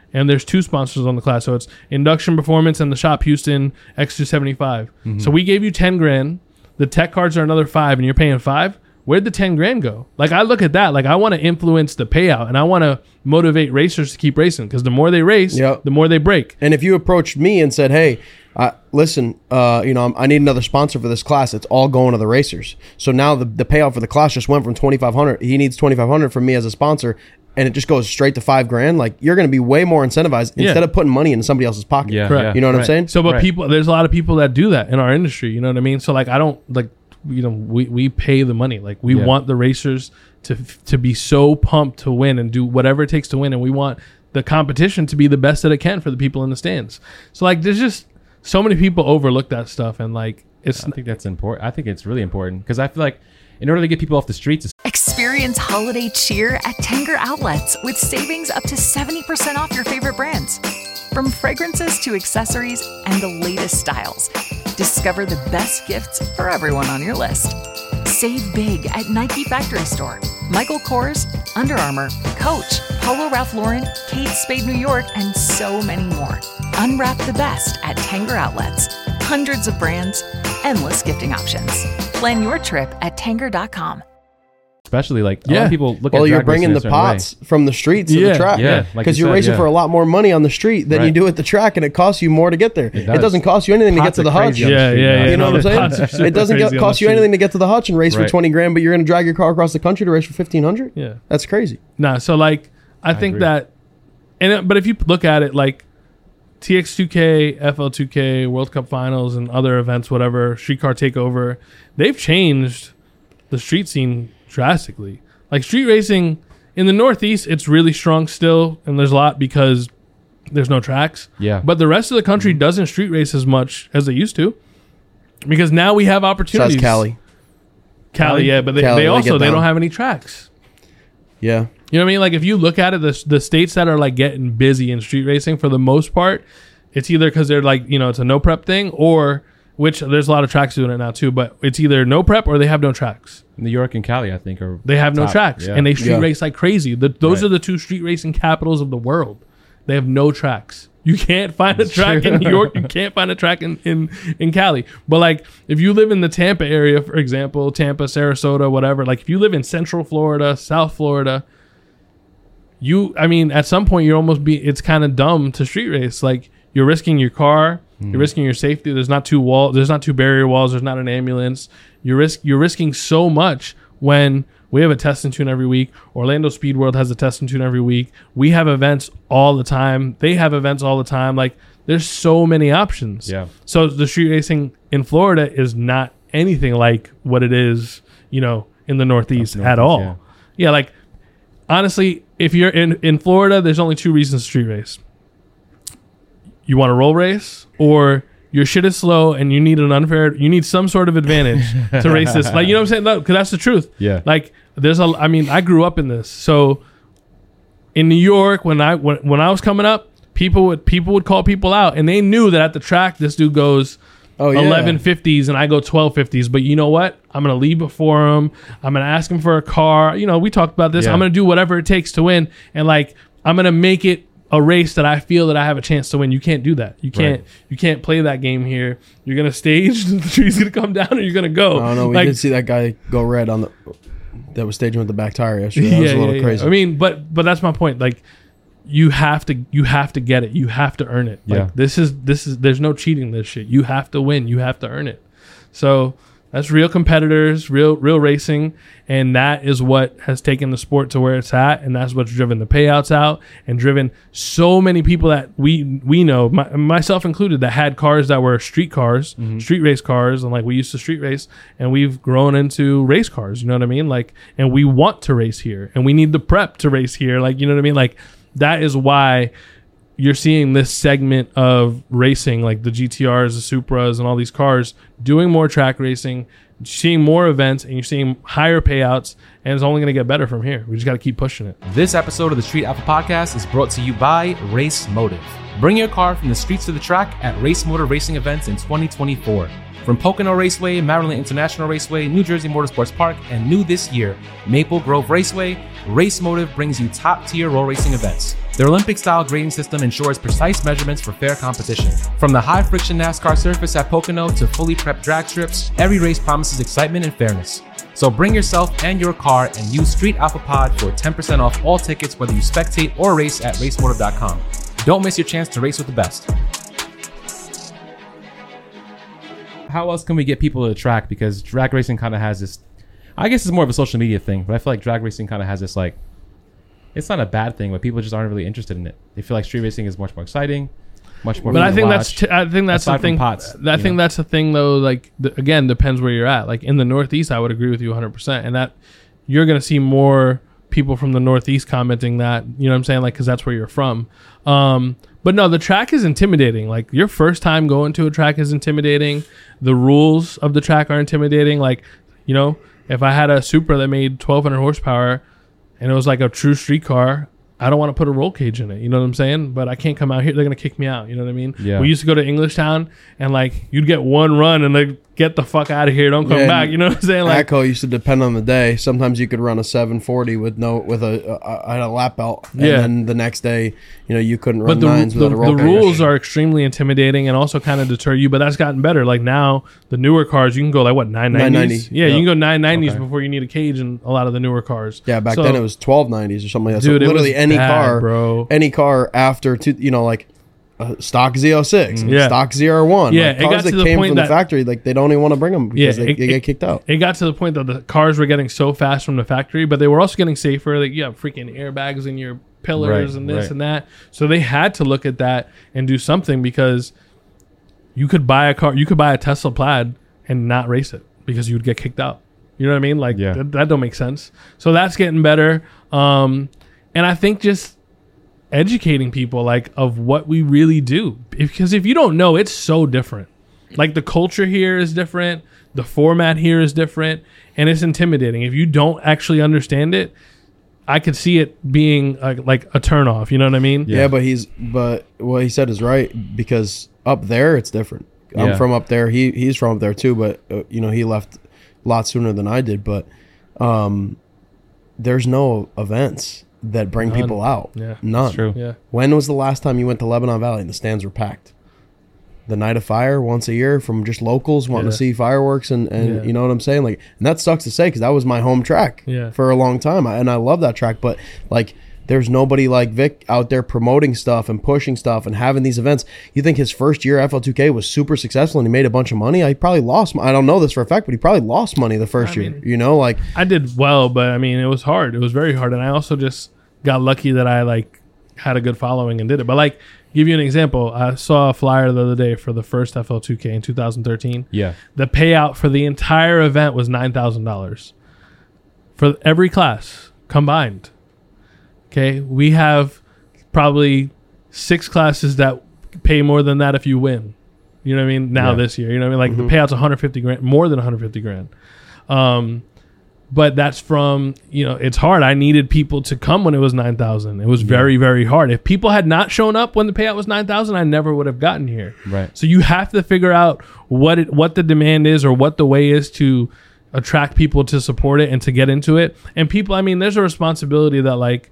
And there's 2 sponsors on the class. So it's Induction Performance and the Shop Houston X275. So we gave you 10 grand. The tech cards are another 5 and you're paying 5. Where'd the 10 grand go? Like, I look at that. Like, I want to influence the payout and I want to motivate racers to keep racing, because the more they race, the more they break. And if you approached me and said, hey, listen, I need another sponsor for this class, it's all going to the racers. So now the payout for the class just went from $2,500. He needs $2,500 from me as a sponsor, and it just goes straight to $5 grand. Like, you're going to be way more incentivized instead of putting money into somebody else's pocket. Yeah. You know what I'm saying? So, but there's a lot of people that do that in our industry. You know what I mean? So, like, I don't like, we pay the money. Like, we want the racers to be so pumped to win and do whatever it takes to win, and we want the competition to be the best that it can for the people in the stands. So, like, there's just so many people overlook that stuff, and like, I think that's important. I think it's really important, because I feel like in order to get people off the streets. Experience holiday cheer at Tanger Outlets with savings up to 70% off your favorite brands. From fragrances to accessories and the latest styles, discover the best gifts for everyone on your list. Save big at Nike Factory Store, Michael Kors, Under Armour, Coach, Polo Ralph Lauren, Kate Spade New York, and so many more. Unwrap the best at Tanger Outlets. Hundreds of brands, endless gifting options. Plan your trip at Tanger.com. Especially, like, a lot of people look at you're drag bringing racing the in a certain pots from the streets to the track. Like because you you're said, racing for a lot more money on the street than you do at the track, and it costs you more to get there. It doesn't cost you anything to get to the hutch. You know what I'm saying? It doesn't cost you anything to get to the hutch and race for 20 grand, but you're going to drag your car across the country to race for 1,500? Yeah. That's crazy. Nah, so, like, I think agree. that, but if you look at it, like, TX2K, FL2K, World Cup Finals, and other events, whatever, Streetcar Takeover, they've changed the street scene drastically. Like, street racing in the Northeast, it's really strong still, and there's a lot because there's no tracks. Yeah. But the rest of the country doesn't street race as much as they used to, because now we have opportunities. Besides Cali, yeah, but they don't have any tracks. Yeah. You know what I mean? Like, if you look at it, the states that are like getting busy in street racing, for the most part, it's either because they're like, it's a no prep thing, or, which there's a lot of tracks doing it now too, but it's either no prep or they have no tracks. New York and Cali, I think, are they have no tracks, and they street race like crazy. Those are the 2 street racing capitals of the world. They have no tracks. You can't find a track in New York. You can't find a track in Cali. But, like, if you live in the Tampa area, for example, Tampa, Sarasota, whatever, like, if you live in Central Florida, South Florida, at some point it's kind of dumb to street race. Like, you're risking your car, you're risking your safety. There's not 2 barrier walls, there's not an ambulance. You're risking so much when we have a test and tune every week. Orlando Speed World has a test and tune every week. We have events all the time. They have events all the time. Like, there's so many options. Yeah. So the street racing in Florida is not anything like what it is, in the Northeast at all. Yeah, like, honestly, if you're in Florida, there's only 2 reasons to street race. You want to roll race, or your shit is slow and you need some sort of advantage to race this. Like, you know what I'm saying? Because that's the truth. Yeah. Like, I grew up in this. So in New York, when I was coming up, people would call people out, and they knew that at the track, this dude goes 1150s and I go 1250s. But you know what? I'm going to leave before him. I'm going to ask him for a car. We talked about this. Yeah. I'm going to do whatever it takes to win. And, like, I'm going to make it a race that I feel that I have a chance to win. You can't do that. You can't play that game here. You're going to stage, the tree's going to come down, and you're going to go. I don't know. We did see that guy go red that was staging with the back tire yesterday. That was a little crazy. I mean, but that's my point. Like, you have to get it. You have to earn it. Like, this is there's no cheating this shit. You have to win. You have to earn it. So that's real competitors, real racing, and that is what has taken the sport to where it's at, and that's what's driven the payouts out and driven so many people that we know, myself included, that had cars that were street cars, street race cars, and, like, we used to street race, and we've grown into race cars. You know what I mean? Like, and we want to race here, and we need the prep to race here. Like, you know what I mean? Like, that is why you're seeing this segment of racing, like the GTRs, the Supras, and all these cars doing more track racing, seeing more events, and you're seeing higher payouts, and it's only going to get better from here. We just got to keep pushing it. This episode of the Street Alpha Podcast is brought to you by Race Motive. Bring your car from the streets to the track at Race Motor Racing events in 2024. From Pocono Raceway, Maryland International Raceway, New Jersey Motorsports Park, and new this year, Maple Grove Raceway, Race Motive brings you top-tier roll racing events. Their Olympic-style grading system ensures precise measurements for fair competition. From the high-friction NASCAR surface at Pocono to fully prepped drag strips, every race promises excitement and fairness. So bring yourself and your car and use Street Alpha Pod for 10% off all tickets, whether you spectate or race at racemotive.com. Don't miss your chance to race with the best. How else can we get people to the track? Because drag racing kind of has this, I guess it's more of a social media thing, but I feel like drag racing kind of has this, like, it's not a bad thing, but people just aren't really interested in it. They feel like street racing is much more exciting, much more. But I think that's the thing. Pots, I think that's the thing, though. Like, again, depends where you're at. Like in the Northeast, I would agree with you 100%, and that you're going to see more people from the Northeast commenting that. You know what I'm saying? Like, because that's where you're from. But no, the track is intimidating. Like, your first time going to a track is intimidating. The rules of the track are intimidating. Like, you know, if I had a Supra that made 1,200 horsepower and it was like a true street car, I don't want to put a roll cage in it. You know what I'm saying? But I can't come out here. They're going to kick me out. You know what I mean? Yeah. We used to go to Englishtown and, like, you'd get one run and they get the fuck out of here. Don't come back. You know what I'm saying? Like, Echo used to depend on the day. Sometimes you could run a 740 with a lap belt. And then the next day, you know, you couldn't run nines without a roll cage. The rules are extremely intimidating and also kind of deter you, but that's gotten better. Like now, the newer cars, you can go like, what, 990s? Yeah, you can go 990s before you need a cage in a lot of the newer cars. Yeah, back then it was 1290s or something like that. Dude, so literally any car, bro. Any car after, you know, like stock Z06, stock ZR1. Yeah, like cars it got to the came point from that the factory, like they don't even want to bring them because they get kicked out. It got to the point that the cars were getting so fast from the factory, but they were also getting safer. Like you have freaking airbags in your pillars and this and that. So they had to look at that and do something because you could buy a car, you could buy a Tesla Plaid and not race it because you would get kicked out. You know what I mean? Like that don't make sense. So that's getting better. And I think just educating people like of what we really do, because if you don't know, it's so different. Like the culture here is different, the format here is different, and it's intimidating. If you don't actually understand it, I could see it being like a turnoff. You know what I mean? Yeah, but what he said is right, because up there it's different. I'm from up there. He's from up there too, but you know, he left a lot sooner than I did. But there's no events that bring people out. Yeah, none. That's true. Yeah. When was the last time you went to Lebanon Valley and the stands were packed? The night of fire once a year from just locals wanting to see fireworks and you know what I'm saying? Like, and that sucks to say because that was my home track for a long time. And I love that track, but like there's nobody like Vic out there promoting stuff and pushing stuff and having these events. You think his first year FL2K was super successful and he made a bunch of money? He probably lost. I don't know this for a fact, but he probably lost money the first year. You know, like I did well, but I mean, it was hard. It was very hard. And I also just got lucky that I like had a good following and did it. But like, give you an example. I saw a flyer the other day for the first FL2K in 2013. Yeah. The payout for the entire event was $9,000 for every class combined. Okay. We have probably 6 classes that pay more than that if you win. You know what I mean? Now this year, you know what I mean? Like the payout's 150 grand, more than 150 grand. But that's from, you know, it's hard. I needed people to come when it was 9,000. It was very, very hard. If people had not shown up when the payout was 9,000, I never would have gotten here. Right. So you have to figure out what the demand is or what the way is to attract people to support it and to get into it. And people, I mean, there's a responsibility that like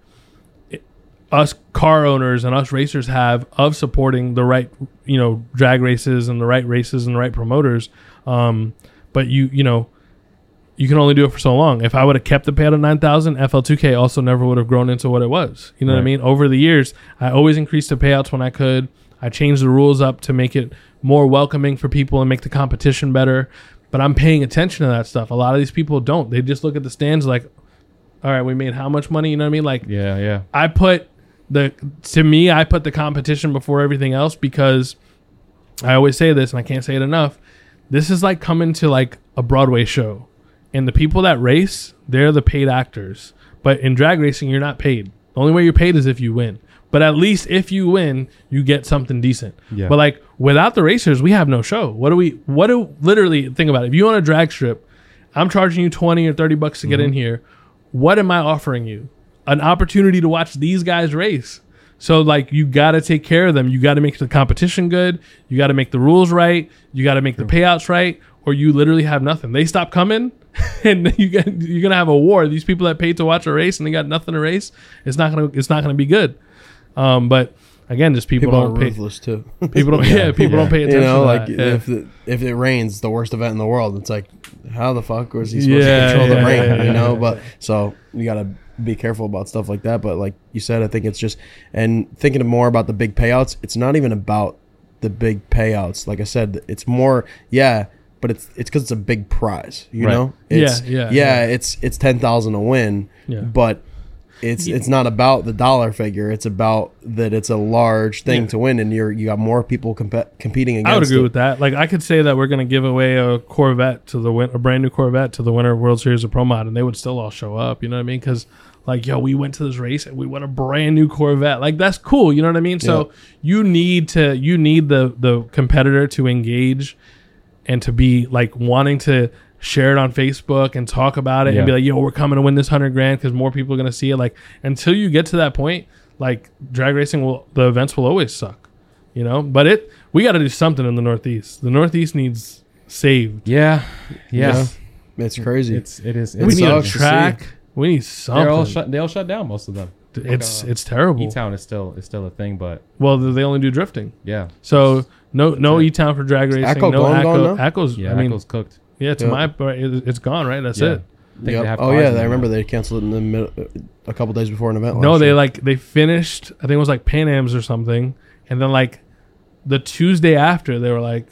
us car owners and us racers have of supporting the right, you know, drag races and the right races and the right promoters. But you know, you can only do it for so long. If I would have kept the payout at 9,000, FL2K also never would have grown into what it was. You know what I mean? Over the years, I always increased the payouts when I could. I changed the rules up to make it more welcoming for people and make the competition better. But I'm paying attention to that stuff. A lot of these people don't. They just look at the stands like, all right, we made how much money? You know what I mean? Like, I put the competition before everything else because I always say this and I can't say it enough. This is like coming to like a Broadway show. And the people that race, they're the paid actors. But in drag racing, you're not paid. The only way you're paid is if you win. But at least if you win, you get something decent. Yeah. But like without the racers, we have no show. Literally think about it. If you want a drag strip, I'm charging you $20 or $30 to get in here. What am I offering you? An opportunity to watch these guys race. So like you got to take care of them. You got to make the competition good. You got to make the rules right. You got to make the payouts right, or you literally have nothing. They stop coming, and you're gonna have a war. These people that paid to watch a race and they got nothing to race, it's not gonna be good. But again, just people are don't pay. ruthless too. People don't. People don't pay attention. You know, to like that. if it rains, the worst event in the world. It's like, how the fuck was he supposed Yeah, to control the yeah, rain? yeah, You know, yeah. but so you gotta be careful about stuff like that. But like you said, I think it's just, and thinking more about the big payouts. It's not even about the big payouts. Like I said, it's more but it's because it's a big prize. You Right. know, Yeah, it's 10,000 to win. Yeah. But it's not about the dollar figure. It's about that it's a large thing to win, and you got more people competing against. I would agree it. with that. Like I could say that we're going to give away a Corvette to a brand new Corvette to the winner of World Series of Pro Mod, and they would still all show up. You know what I mean? Because like, yo, we went to this race and we won a brand new Corvette. Like that's cool. You know what I mean? So you need the competitor to engage and to be like wanting to share it on Facebook and talk about it and be like, yo, we're coming to win this $100,000 because more people are going to see it. Like until you get to that point, like drag racing the events will always suck, you know, but we got to do something in the Northeast. The Northeast needs saved. Yeah. It's crazy. It is. We need a sucks to track. We need something. They all shut down, most of them. It's terrible. E-Town is still a thing, but Well, they only do drifting. yeah. So no E-Town for drag racing. Echo no gone Echo. now? Echo's, Yeah, I mean, Echo's cooked. yeah, to my, it's gone, right? That's Yeah. it. I think they have Oh cars yeah, in I there remember now. they canceled it in the middle, a couple days before an event. No, last year. they finished, I think it was like Pan Am's or something. And then like the Tuesday after, they were like,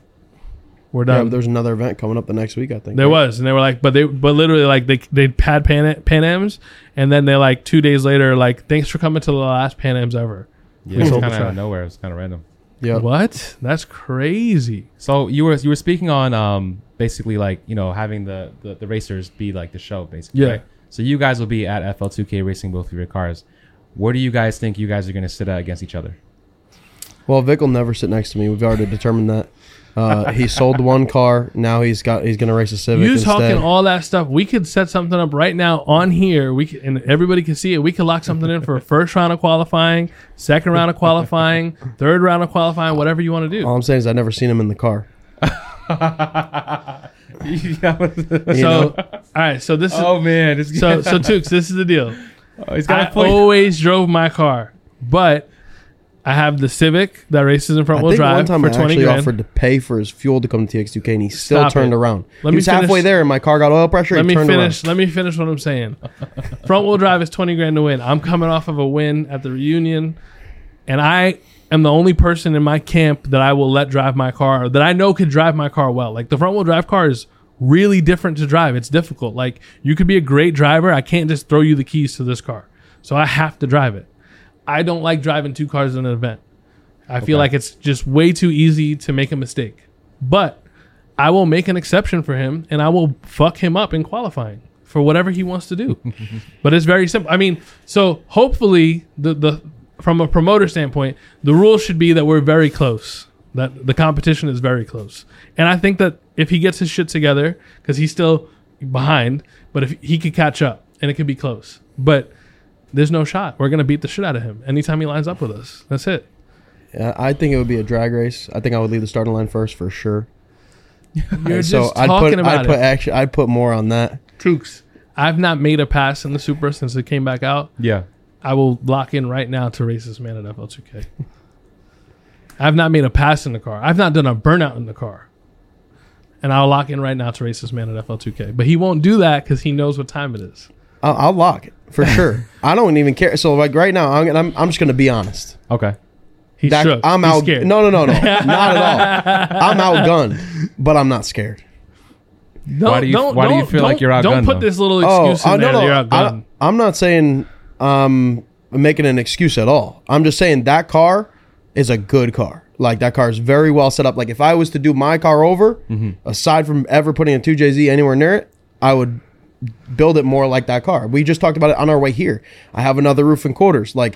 we're Yeah, done. but there's another event coming up the next week, I think. There right? was, and they were like, but literally like they had Pan Am's, and then they like 2 days later like, thanks for coming to the last Pan Am's ever. Yeah, it's sold kind the of out track. of nowhere. It's kind of random. Yeah. What? That's crazy. So you were speaking on basically like, you know, having the racers be like the show basically. Yeah. Right? So you guys will be at FL2K racing both of your cars. Where do you guys think you guys are going to sit at against each other? Well, Vic will never sit next to me. We've already determined that. He sold one car. Now he's going to race a Civic You instead. talking all that stuff. We could set something up right now on here. And everybody can see it. We could lock something in for a first round of qualifying, second round of qualifying, third round of qualifying, whatever you want to do. All I'm saying is I've never seen him in the car. So, all right. So this is Oh man, it's so Tukes. This is the deal. he's I got a point. always drove my car, but I have the Civic that races in front I wheel think one drive time for I 20 actually grand. offered to pay for his fuel to come to TX2K, and he still Stop turned it. around. Let He me was halfway finish- there, and my car got oil pressure. Let he me turned finish. around. Let me finish what I'm saying. Front wheel drive is 20 grand to win. I'm coming off of a win at the reunion, and I am the only person in my camp that I will let drive my car, that I know can drive my car well. Like the front wheel drive car is really different to drive. It's difficult. Like you could be a great driver. I can't just throw you the keys to this car, so I have to drive it. I don't like driving two cars in an event. I feel like it's just way too easy to make a mistake. But I will make an exception for him, and I will fuck him up in qualifying for whatever he wants to do. But it's very simple. I mean, so hopefully the from a promoter standpoint, the rule should be that we're very close, that the competition is very close. And I think that if he gets his shit together, because he's still behind, but if he could catch up and it could be close. But there's no shot. We're going to beat the shit out of him anytime he lines up with us. That's it. Yeah, I think it would be a drag race. I think I would leave the starting line first for sure. You're So just talking about it. I'd put more on that. Tukes, I've not made a pass in the Supra since it came back out. Yeah. I will lock in right now to race this man at FL2K. I've not made a pass in the car. I've not done a burnout in the car. And I'll lock in right now to race this man at FL2K. But he won't do that because he knows what time it is. I'll lock it for sure. I don't even care. So like right now, I'm just going to be honest. Okay. He's shook. I'm He's out. scared. No, not at all. I'm outgunned, but I'm not scared. Why do you feel like you're outgunned, Don't put though? this little excuse in there that you're outgunned. I'm not saying making an excuse at all. I'm just saying that car is a good car. Like that car is very well set up. Like if I was to do my car over, aside from ever putting a 2JZ anywhere near it, I would build it more like that car. We just talked about it on our way here. I have another roof and quarters. Like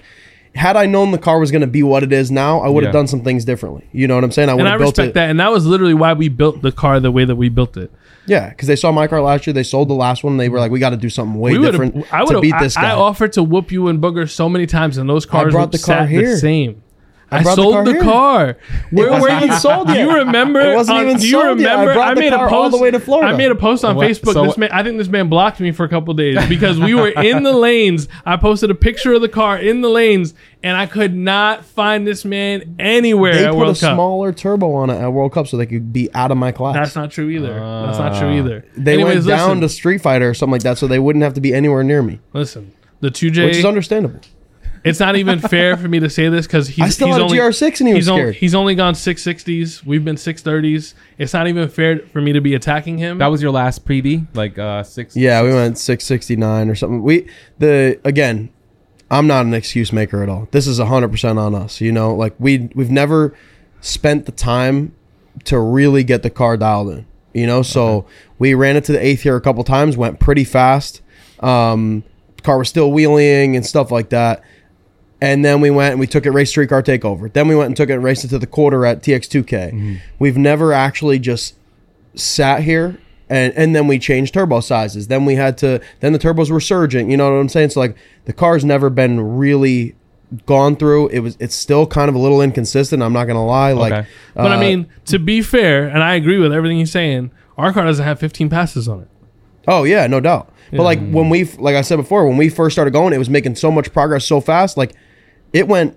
had I known the car was going to be what it is now, I would have done some things differently. You know what I'm saying? I would And I have built respect it. that. And that was literally why we built the car the way that we built it. Yeah, because they saw my car last year. They sold the last one. They were like, we got to do something way different to beat this guy. I offered to whoop you and Booger so many times, and those cars brought the car sat here. the same. I brought the sold car the here. car. Where wasn't were you even sold Do yet. you remember? It wasn't even do you sold yet. I remember? brought the made car a post all the way to Florida. I made a post on What? Facebook. So I think this man blocked me for a couple days because we were in the lanes. I posted a picture of the car in the lanes, and I could not find this man anywhere They at put World a Cup. smaller turbo on it at World Cup so they could be out of my class. That's not true either. That's not true either. They Anyways, went down listen, to Street Fighter or something like that so they wouldn't have to be anywhere near me, listen. The 2J, which is understandable. it's not even fair for me to say this because I still had a GR6 and he was scared. He's only gone 660s. We've been 630s. It's not even fair for me to be attacking him. That was your last preview, like 6. Yeah, we went 669 or something. Again, I'm not an excuse maker at all. This is 100% on us. You know, like we've never spent the time to really get the car dialed in. You know, so we ran it to the 8th here a couple times, went pretty fast. Car was still wheeling and stuff like that. And then we went and we took it race Street Car Takeover. Then we went and took it and raced it to the quarter at TX2K. We've never actually just sat here and then we changed turbo sizes. Then the turbos were surging. You know what I'm saying? So like the car's never been really gone through. It's still kind of a little inconsistent. I'm not gonna lie. Like, but I mean, to be fair, and I agree with everything he's saying, our car doesn't have 15 passes on it. oh yeah, no doubt. But like like I said before, when we first started going, it was making so much progress so fast. Like it went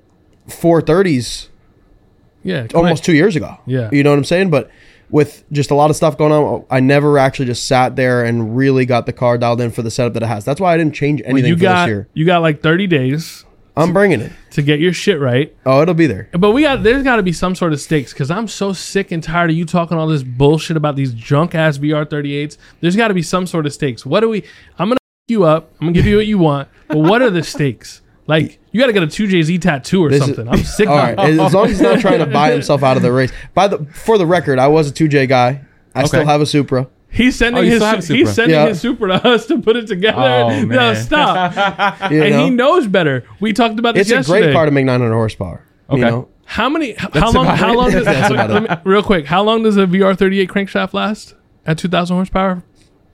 430s Yeah, almost 2 years ago. Yeah. You know what I'm saying? But with just a lot of stuff going on, I never actually just sat there and really got the car dialed in for the setup that it has. That's why I didn't change anything for this year. You got like 30 days I'm bringing it. to get your shit right. Oh, it'll be there. But there's got to be some sort of stakes because I'm so sick and tired of you talking all this bullshit about these junk ass VR38s. There's got to be some sort of stakes. I'm gonna you up. I'm gonna give you what you want. But what are the stakes? Like you got to get a 2JZ tattoo or This is- something. I'm sick All of right, it. as long as he's not trying to buy himself out of the race. For the record, I was a 2J guy. I still have a Supra. He's sending you still have a Supra. his Supra to us to put it together. Oh, No, man. stop. You And know? he knows better. We talked about this It's a yesterday. great car to make 900 horsepower. Okay. You know? How long does That's about it. real quick, how long does a VR38 crankshaft last at 2,000 horsepower?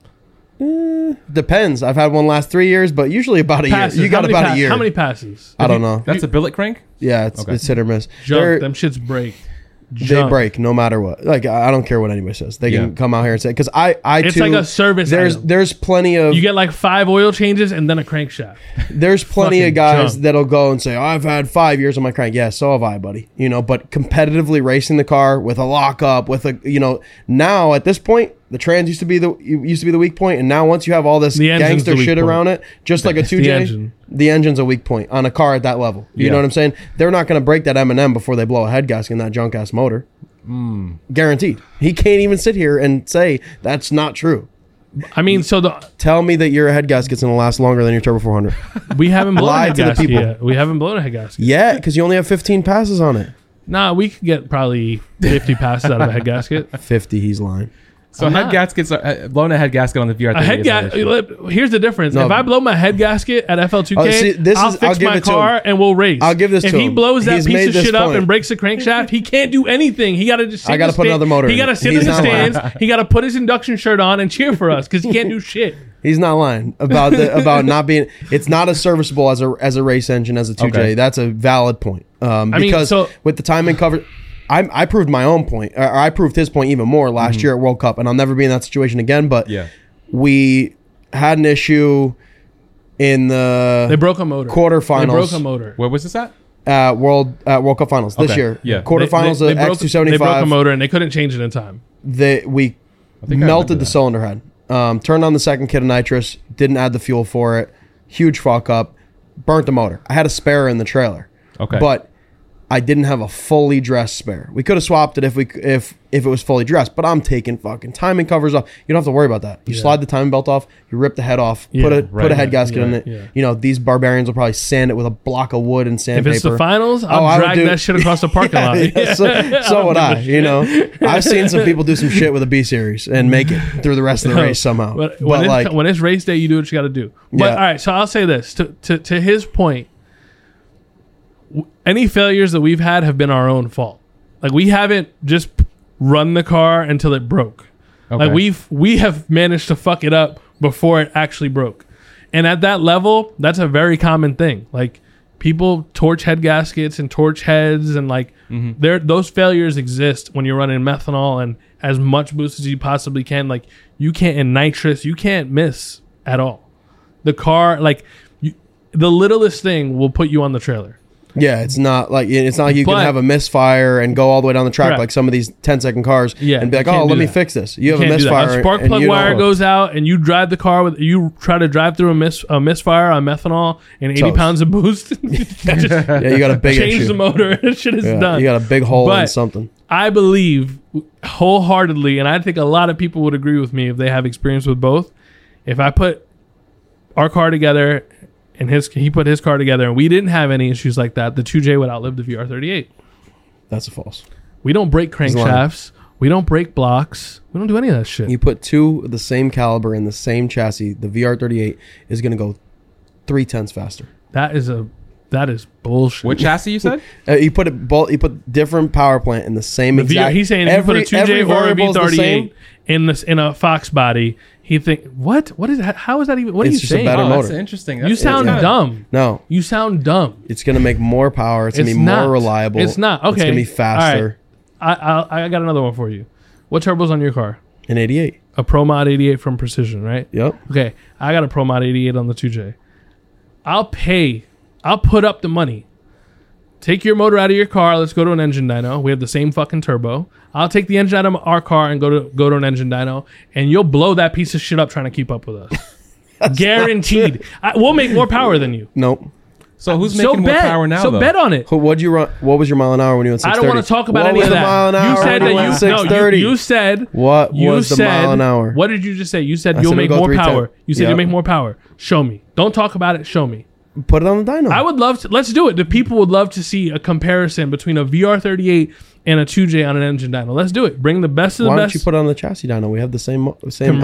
Depends. I've had one last 3 years, but usually about a Passes. year. You got about a year. How many passes? I don't know. That's a billet crank? Yeah, it's hit or miss. Junk. Them shits break. They Junk. break no matter what. Like I don't care what anybody says. They can Yeah. come out here and say because I It's too, like a service item. There's plenty of You get like 5 oil changes and then a crankshaft. there's plenty fucking of guys junk. that'll go and say, oh, I've had 5 years on my crank. Yeah, so have I, buddy. You know, but competitively racing the car with a lockup, with a now at this point, the trans used to be the weak point, and now once you have all this The engine's gangster the weak shit point. around it, just like a 2J, engine. the engine's a weak point on a car at that level. You Yeah. know what I'm saying? They're not going to break that M&M before they blow a head gasket in that junk ass motor. Guaranteed. He can't even sit here and say that's not true. I mean, so Tell me that your head gasket's going to last longer than your Turbo 400. we haven't blown a Lie head to the gasket people. yet. We haven't blown a head gasket. Yeah, because you only have 15 passes on it. Nah, we could get probably 50 passes out of a head gasket. 50, he's lying. So I'm head not. gaskets are blowing a head gasket on the VR. A head gasket. Here's the difference. No. If I blow my head gasket at FL2K, Oh, see, I'll fix give my it to car him. and we'll race. I'll give this if to he him. blows that He's piece made of this shit up point. and breaks the crankshaft, he can't do anything. He got to just. I gotta put another motor He in got to it. sit He's in the not lying. stands. He got to put his induction shirt on and cheer for us because he can't do shit. He's not lying about about not being. It's not as serviceable as a race engine as a 2J. Okay. That's a valid point. mean, Because so- with the timing cover, I proved my own point. Or I proved his point even more last year at World Cup, and I'll never be in that situation again. But Yeah. we had an issue in the They broke a motor. quarterfinals. They broke a motor. Where was this at? World Cup finals this Okay, year. yeah. Quarterfinals They of broke- X275. They broke a motor and they couldn't change it in time. We think I melted remember the that. cylinder head. Turned on the second kit of nitrous. Didn't add the fuel for it. Huge fuck up. Burnt the motor. I had a spare in the trailer. Okay. But I didn't have a fully dressed spare. We could have swapped it if it was fully dressed. But I'm taking fucking timing covers off. You don't have to worry about that. You slide the timing belt off. You rip the head off. Put a head gasket in it. yeah. You know, these barbarians will probably sand it with a block of wood and If sandpaper. it's the finals, Oh, I'll I would drag do- that shit across the parking lot. Yeah, so would I. You know, I've seen some people do some shit with a B series and make it through the rest of the race somehow. But But when it's race day, you do what you got to do. But Yeah. all right, so I'll say this to his point. any failures that we've had have been our own fault. Like we haven't just run the car until it broke. Okay. Like we have managed to fuck it up before it actually broke. And at that level, that's a very common thing. Like people torch head gaskets and torch heads, and like those failures exist when you're running methanol and as much boost as you possibly can. Like you can't, in nitrous, you can't miss at all. The car, like the littlest thing will put you on the trailer. Yeah, it's not like you can have a misfire and go all the way down the track Correct. like some of these 10-second cars and be like, you can't oh, do let me that. fix this. You have a Can't do that. misfire. A spark and plug you don't wire know. goes out, and you drive the car with you try to drive through a misfire on methanol and 80 Toast. pounds of boost. Just Yeah, you got a big change issue. the motor. Shit is Yeah, done. you got a big hole in But something. I believe wholeheartedly, and I think a lot of people would agree with me if they have experience with both. If I put our car together and he put his car together and we didn't have any issues like that, the 2J would outlive the VR38. That's a false. We don't break He's lying. crankshafts. We don't break blocks. We don't do any of that shit. You put two of the same caliber in the same chassis, the VR38 is going to go 3/10 faster. That is bullshit. What chassis you said? You put different power plant in the same The exact. he's saying if you put a 2J or a variable's the same. V38 in a Fox body, he think what is that? How is that even? What are It's you just a saying? better Oh, that's motor. interesting. You sound yeah. dumb. No, You sound dumb. it's going to make more power. It's going to be not. more reliable. It's not. Okay. It's going to be faster. All right. I got another one for you. What turbo's on your car? An 88. A Pro Mod 88 from Precision, right? Yep. Okay. I got a Pro Mod 88 on the 2J. I'll put up the money. Take your motor out of your car. Let's go to an engine dyno. We have the same fucking turbo. I'll take the engine out of our car and go to an engine dyno, and you'll blow that piece of shit up trying to keep up with us. Guaranteed. We'll make more power than you. Nope. So who's making more power now? So though? bet on it. What'd you run? What was your mile an hour when you went 630? I don't want to talk about what any was of the that. mile an hour You said when that you went you 630? you said What you was the said, mile an hour? What did you just say? You said I you'll said make it'll go more 310. power. You said Yep. you'll make more power. Show me. Don't talk about it. Show me. Put it on the dyno. I would love to. Let's do it. The people would love to see a comparison between a VR38 and a 2J on an engine dyno. Let's do it. Bring the best of the Why best. don't you put it on the chassis dyno? We have the same everything.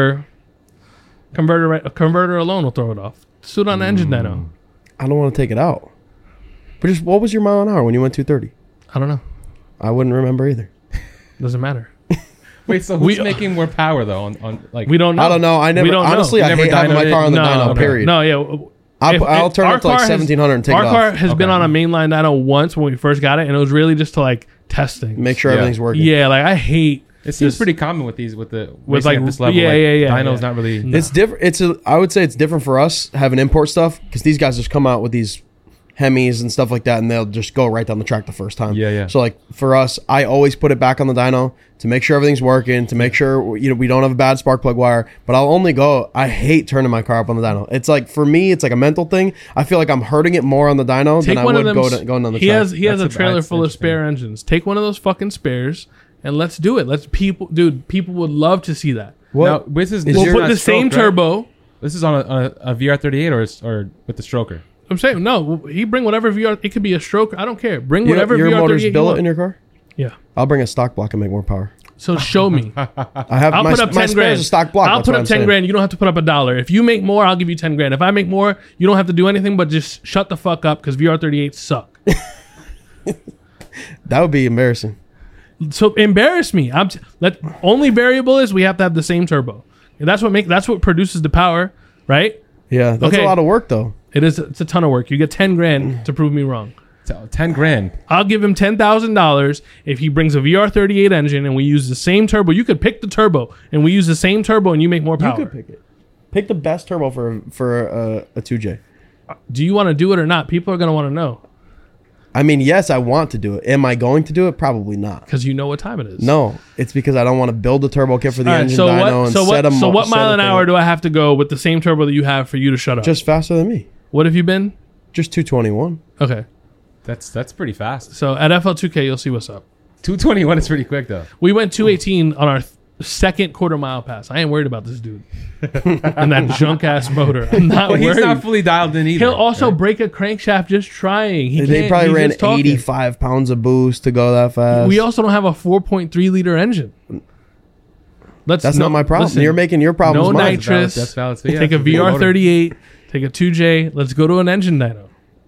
Converter alone will throw it off. Just do it on the engine dyno. I don't want to take it out. But just what was your mile an hour when you went 230? I don't know. I wouldn't remember either. Doesn't matter. Wait, so who's making more power though? On like We don't know. I don't know. I never. We don't know. Honestly, You I never hate having my dynoed car it? on the No, dyno. okay. Period. No, yeah. I'll turn it up to like 1700 and take our it car off. has been on a mainline dyno once when we first got it, and it was really just to like test things. Make sure Yeah. everything's working. Yeah, like I hate. it seems this- pretty common with these with With, racing like, at this level. yeah, like, yeah. Dyno's not really. It's different. I would say it's different for us having import stuff because these guys just come out with these Hemis and stuff like that, and they'll just go right down the track the first time. Yeah. So like for us, I always put it back on the dyno to make sure everything's working, to make sure we don't have a bad spark plug wire. But I'll only go. I hate turning my car up on the dyno. It's like for me, it's like a mental thing. I feel like I'm hurting it more on the dyno than I would going on the track. He has a trailer that's full of interesting. spare engines. Take one of those fucking spares and let's do it. People would love to see that. Now, this is We'll you're put not the same stroke, right? turbo. This is on a VR38 or with the stroker. I'm saying no. He bring whatever VR. It could be a stroke. I don't care. Bring your whatever VR38 motor's you billet want. in your car. Yeah. I'll bring a stock block and make more power. So show me. I have I'll my, put up my 10 spare's grand. a stock block. I'll that's put what up I'm 10 saying. grand. You don't have to put up $1. If you make more, I'll give you 10 grand. If I make more, you don't have to do anything but just shut the fuck up because VR38 suck. That would be embarrassing. So embarrass me. Only variable is we have to have the same turbo. And that's what produces the power, right? Yeah, that's Okay. a lot of work though. It's a ton of work. You get 10 grand to prove me wrong. So 10 grand. I'll give him $10,000 if he brings a VR38 engine and we use the same turbo. You could pick the turbo and we use the same turbo and you make more power. You could pick it. Pick the best turbo for a 2J. Do you want to do it or not? People are going to want to know I mean, yes, I want to do it. Am I going to do it? Probably not. because you know what time it is. No, it's because I don't want to build a turbo kit for the All right, engine so dyno and set them. so what set mile a an thing hour up. do I have to go with the same turbo that you have for you to shut up? Just faster than me. What have you been? Just 221. Okay. That's pretty fast. So at FL2K, you'll see what's up. 221 is pretty quick though. We went 218 on our second quarter mile pass. I ain't worried about this dude and that junk ass motor. I'm not But worried. he's not fully dialed in either. He'll also right? break a crankshaft just trying. They probably ran 85 pounds of boost to go that fast. We also don't have a 4.3 liter engine. That's not my problem. listen, You're making your problems no mine. nitrous. That's valid. So, yeah, Take a it's big motor. VR38. Take a 2J. Let's go to an engine dyno.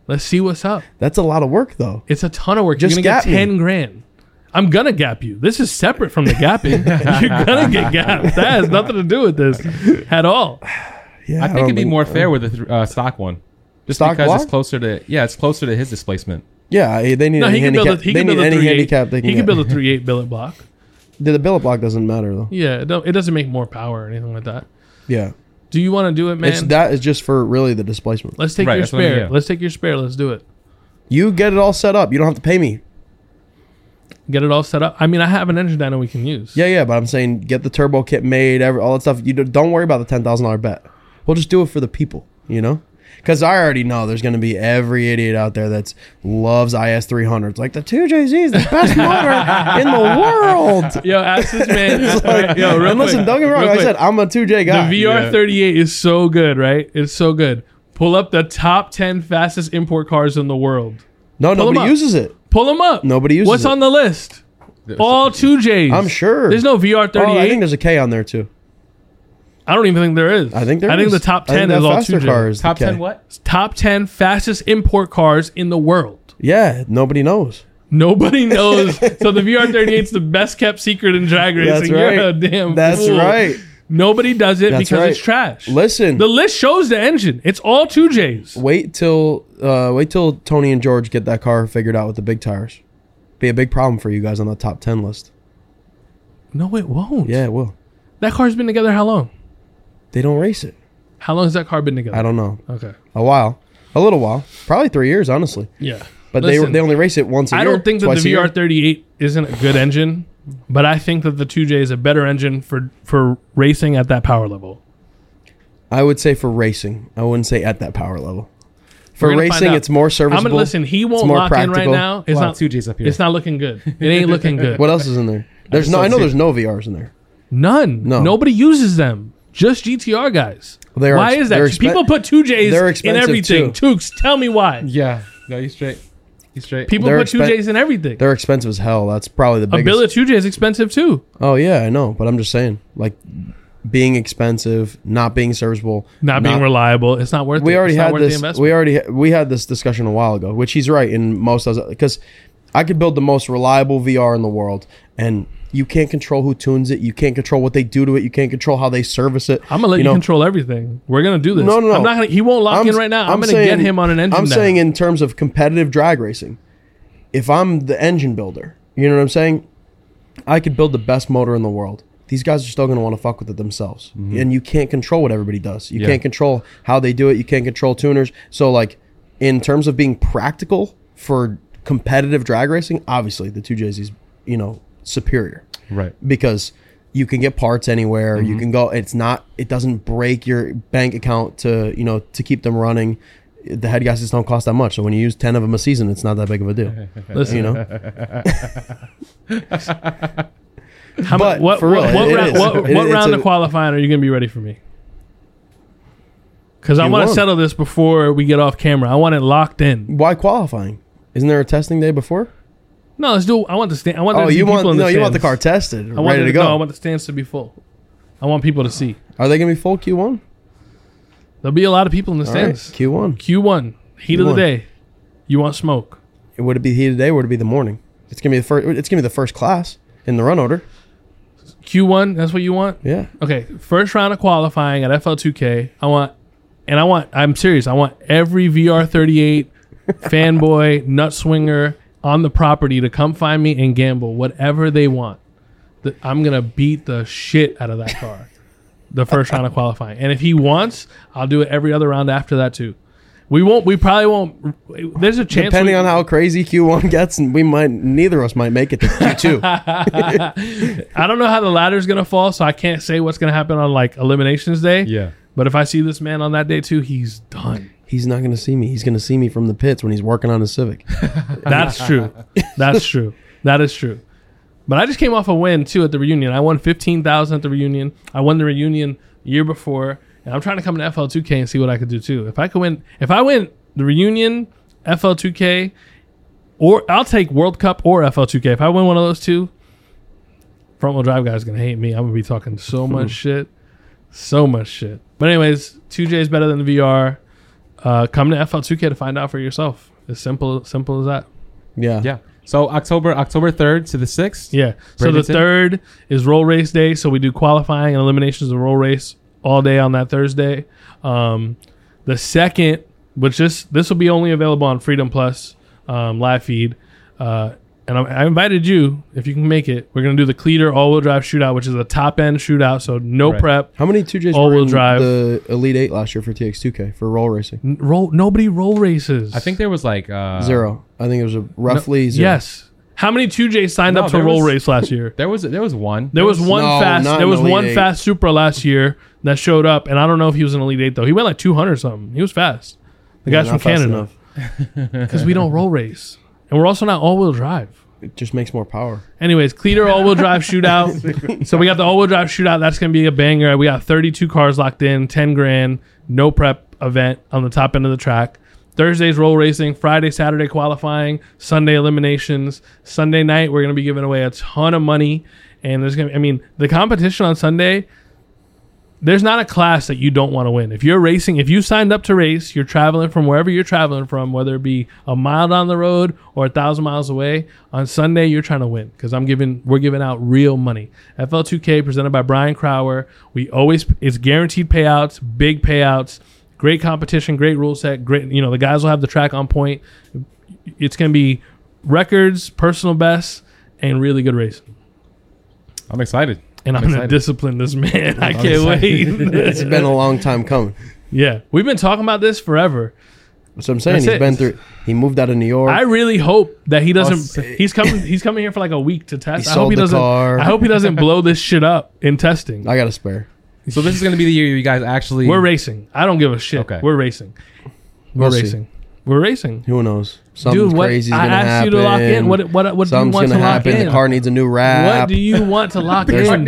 Let's see what's up. That's a lot of work, though. It's a ton of work. Just You're gonna get gap me. 10 grand. I'm gonna gap you. This is separate from the gapping. You're gonna get gapped. That has nothing to do with this at all. Yeah, I think it'd be more fair with the stock one, just Stock because block? it's closer to it's closer to his displacement. Yeah, they need No, any he can build handicap. a, he They can need build a any 3.8. handicap they can He can get. build a 3.8 billet block. The billet block doesn't matter though. Yeah, it doesn't make more power or anything like that. Yeah, Do you want to do it, man? that is just for really the displacement. Let's take Right, your that's what I mean, spare. yeah. Let's take your spare. Let's do it. You get it all set up. You don't have to pay me. Get it all set up. I mean, I have an engine dyno we can use. Yeah, but I'm saying get the turbo kit made, all that stuff. You don't worry about the $10,000 bet. We'll just do it for the people, Because I already know there's going to be every idiot out there that loves IS 300s. Like, the 2JZ is the best motor in the world. Yo, ask this man. It's like, Yo, real and listen, quick, don't get me wrong. real I quick. said I'm a 2J guy. The VR38 is so good, right? It's so good. Pull up the top 10 fastest import cars in the world. No, Pull 'em nobody up. uses it. Pull them up. Nobody uses What's it. on the list? All 2Js. I'm sure. There's no VR38. Oh, I think there's a K on there too. I don't even think there is. I think there I think is. the top I think 10 that is all faster 2J. car is the Top K. 10 what? Top 10 fastest import cars in the world. Yeah, nobody knows. Nobody knows. So the VR38 is the best kept secret in drag racing. That's You're a right. damn That's fool. right. Nobody does it That's because right. it's trash. Listen, The list shows the engine. It's all 2Js. wait till Tony and George get that car figured out with the big tires. Be a big problem for you guys on the top 10 list. No, it won't. Yeah, it will. That car's been together how long? They don't race it. How long has that car been together? I don't know. Okay. A little while, probably 3 years, honestly. Yeah. But Listen, they only race it once a year. I don't think that twice the a year. VR38 isn't a good engine, but I think that the 2J is a better engine for racing at that power level. I would say for racing. I wouldn't say at that power level. For We're gonna find racing, out. it's more serviceable. I'm gonna listen. He It's won't more lock in right practical. now. It's Wow, not 2Js up here. It's not looking good. It ain't looking good. What else is in there? There's just no. I don't know see there's it. no VRs in there. None. No. Nobody uses them. Just GTR guys. They're Why ex- is they're that? expen- People put they're 2Js in expensive, everything. too. Tooks, tell me why. Yeah. No, he's straight. He's straight. People They're put expen- 2Js in everything. They're expensive as hell. That's probably the A biggest. billet 2J is expensive too. Oh yeah, I know, but I'm just saying, like, being expensive, not being serviceable, Not being reliable. It's not worth it. We already It's not had worth the this. investment. We had this discussion a while ago, which he's right in most of because I could build the most reliable VR in the world, and you can't control who tunes it. You can't control what they do to it. You can't control how they service it. I'm gonna let you know, control everything. We're gonna do this. No. I'm not gonna. He won't lock in right now. I'm gonna saying- get him on an engine. I'm down. saying in terms of competitive drag racing, if I'm the engine builder, you know what I'm saying? I could build the best motor in the world. These guys are still going to want to fuck with it themselves. And you can't control what everybody does. You Yeah. can't control how they do it. You can't control tuners. So, like, in terms of being practical for competitive drag racing, obviously the 2JZ is, superior. Right. Because you can get parts anywhere. You can go. It doesn't break your bank account to keep them running. The head gaskets don't cost that much. So when you use 10 of them a season, it's not that big of a deal. Listen, You know? how but what for real, what it round, is. what It's round a- of qualifying are you gonna be ready for me? Because I You want to won't. settle this before we get off camera. I want it locked in. Why qualifying? Isn't there a testing day before? No, let's do. I want the stand. I want. there Oh, to be you want people in the you want the stands. car tested, I want ready there to go. No, I want the stands to be full. I want people to see. Are they gonna be full Q1? There'll be a lot of people in the All right, stands. Q1. Q1, heat of the Q1. day. You want smoke? Would it be heated day? Or would it be the morning? It's gonna be the first. It's gonna be the first class in the run order. Q1. That's what you want. Yeah. Okay, first round of qualifying at FL2K. I'm serious. I want every VR38 fanboy, nut swinger on the property to come find me and gamble whatever they want. I'm going to beat the shit out of that car the first round of qualifying. And if he wants, I'll do it every other round after that too. We probably won't. There's a chance. Depending on how crazy Q1 gets, and neither of us might make it to Q2. I don't know how the ladder's going to fall, so I can't say what's going to happen on like eliminations day. Yeah. But if I see this man on that day too, he's done. He's not gonna see me. He's gonna see me from the pits when he's working on his Civic. That's true. That's true. That is true. But I just came off a win too at the reunion. I won 15,000 at the reunion. I won the reunion year before, and I'm trying to come to FL2K and see what I could do too. If I win the reunion, FL2K, or I'll take World Cup or FL2K. If I win one of those two, front wheel drive guy's gonna hate me. I'm gonna be talking so much shit. So much shit. But anyways, 2J is better than the VR. come to FL2K to find out for yourself. As simple as that. Yeah. So October 3rd to the 6th. Yeah. So the 3rd is roll race day. So we do qualifying and eliminations and roll race all day on that Thursday. The 2nd, which this will be only available on Freedom Plus live feed. And I invited you, if you can make it. We're going to do the Cleater all-wheel drive shootout, which is a top-end shootout, so no prep. How many 2Js were in the Elite 8 last year for TX2K, for roll racing? Nobody roll races. I think there was like... 0. I think it was roughly 0. Yes. How many 2Js signed up to roll race last year? There was one. There was one fast Supra last year that showed up, and I don't know if he was in Elite 8, though. He went like 200 something. He was fast. The guy's from Canada. Because we don't roll race. And we're also not all-wheel drive. It just makes more power. Anyways, Cleater all-wheel drive shootout. So we got the all-wheel drive shootout. That's going to be a banger. We got 32 cars locked in, 10 grand, no prep event on the top end of the track. Thursday's roll racing, Friday, Saturday qualifying, Sunday eliminations. Sunday night, we're going to be giving away a ton of money. And there's going to the competition on Sunday, there's not a class that you don't want to win. If you're racing, if you signed up to race, you're traveling from wherever you're traveling from, whether it be a mile down the road or 1,000 miles away, on Sunday you're trying to win because we're giving out real money. FL2K presented by Brian Crower. It's guaranteed payouts, big payouts, great competition, great rule set, great. The guys will have the track on point. It's going to be records, personal bests, and really good racing. I'm excited. And I'm going to discipline this man. I can't wait. It's been a long time coming. Yeah. We've been talking about this forever. That's what I'm saying. He moved out of New York. I really hope that he doesn't. He's coming here for like a week to test. I hope he doesn't blow this shit up in testing. I got a spare. So this is going to be the year you guys actually... We're racing. I don't give a shit. Okay. We're racing. We're racing. Who knows? Something crazy is going to happen. I asked you to lock in. What do you want to lock in? The car needs a new wrap. What do you want to lock in?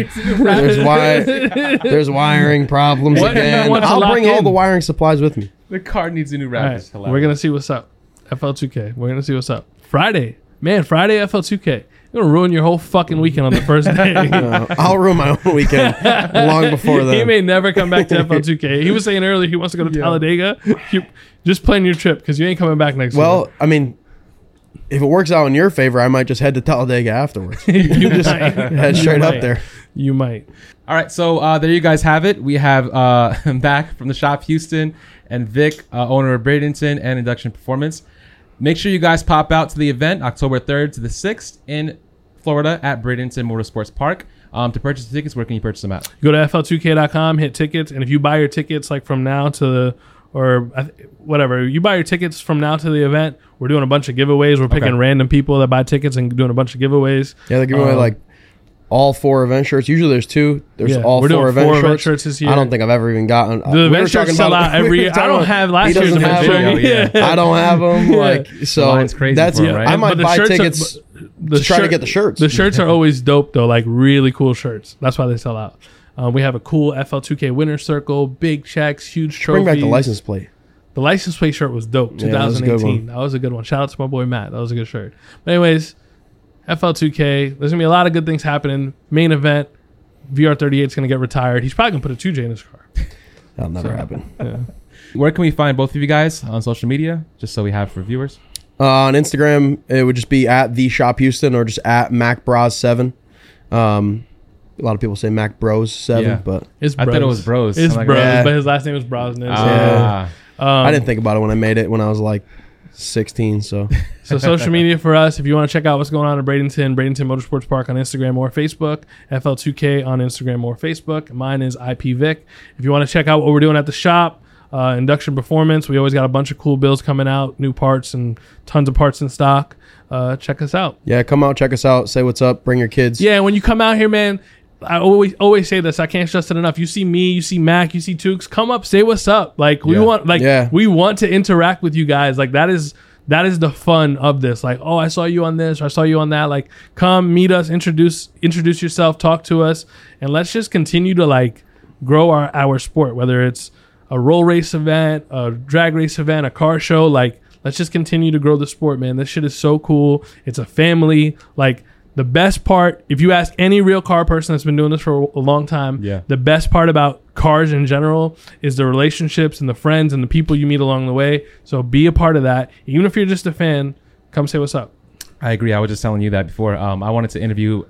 There's wiring problems again. I'll bring all the wiring supplies with me. The car needs a new wrap. Right. We're going to see what's up. FL2K. We're going to see what's up. Friday FL2K. You're going to ruin your whole fucking weekend on the first day. I'll ruin my own weekend long before then. He may never come back to FL2K. He was saying earlier he wants to go to Talladega. Just plan your trip because you ain't coming back next week. Well, if it works out in your favor, I might just head to Talladega afterwards. You just head straight up there. You might. All right, so there you guys have it. We have back from the shop Houston and Vic, owner of Bradenton and Induction Performance. Make sure you guys pop out to the event October 3rd to the 6th in Florida at Bradenton Motorsports Park. To purchase the tickets, where can you purchase them at? Go to FL2K.com, hit tickets, and if you buy your tickets like from now to whatever, you buy your tickets from now to the event, we're doing a bunch of giveaways. We're picking random people that buy tickets and doing a bunch of giveaways. Yeah, they're giving away all 4 event shirts. Usually there's 2. There's all 4 event shirts this year. I don't think I've ever even gotten. The event shirts sell out every year. I don't have last year's event shirt. I don't have them. So mine's crazy. That's right? I might buy tickets to try to get the shirts. The shirts are always dope though, like really cool shirts. That's why they sell out. We have a cool FL2K winner circle, big checks, huge trophies. Bring back the license plate. The license plate shirt was dope. 2018. That was a good one. Shout out to my boy Matt. That was a good shirt. But anyways, FL2K. There's gonna be a lot of good things happening. Main event. VR38 is gonna get retired. He's probably gonna put a 2J in his car. That'll never happen. Yeah. Where can we find both of you guys on social media? Just so we have for viewers. On Instagram, it would just be at the Shop Houston or just at MacBros7. A lot of people say Mac Bros 7, but I thought it was Bros. It's Bros, but his last name is Brosnan. I didn't think about it when I made it when I was like 16. So social media for us, if you want to check out what's going on at Bradenton Motorsports Park on Instagram or Facebook, FL2K on Instagram or Facebook. Mine is IPVic. If you want to check out what we're doing at the shop, Induction Performance, we always got a bunch of cool builds coming out, new parts and tons of parts in stock. Check us out. Yeah, come out, check us out, say what's up, bring your kids. Yeah, when you come out here, man, I always say this. I can't stress it enough. You see me, you see Mac, you see Tukes. Come up, say what's up. We want to interact with you guys. Like that is the fun of this. Like, oh, I saw you on this, or I saw you on that. Like, come meet us, introduce yourself, talk to us, and let's just continue to grow our sport. Whether it's a roll race event, a drag race event, a car show. Let's just continue to grow the sport, man. This shit is so cool. It's a family. the best part, if you ask any real car person that's been doing this for a long time, the best part about cars in general is the relationships and the friends and the people you meet along the way. So be a part of that. Even if you're just a fan, come say what's up. I agree. I was just telling you that before. I wanted to interview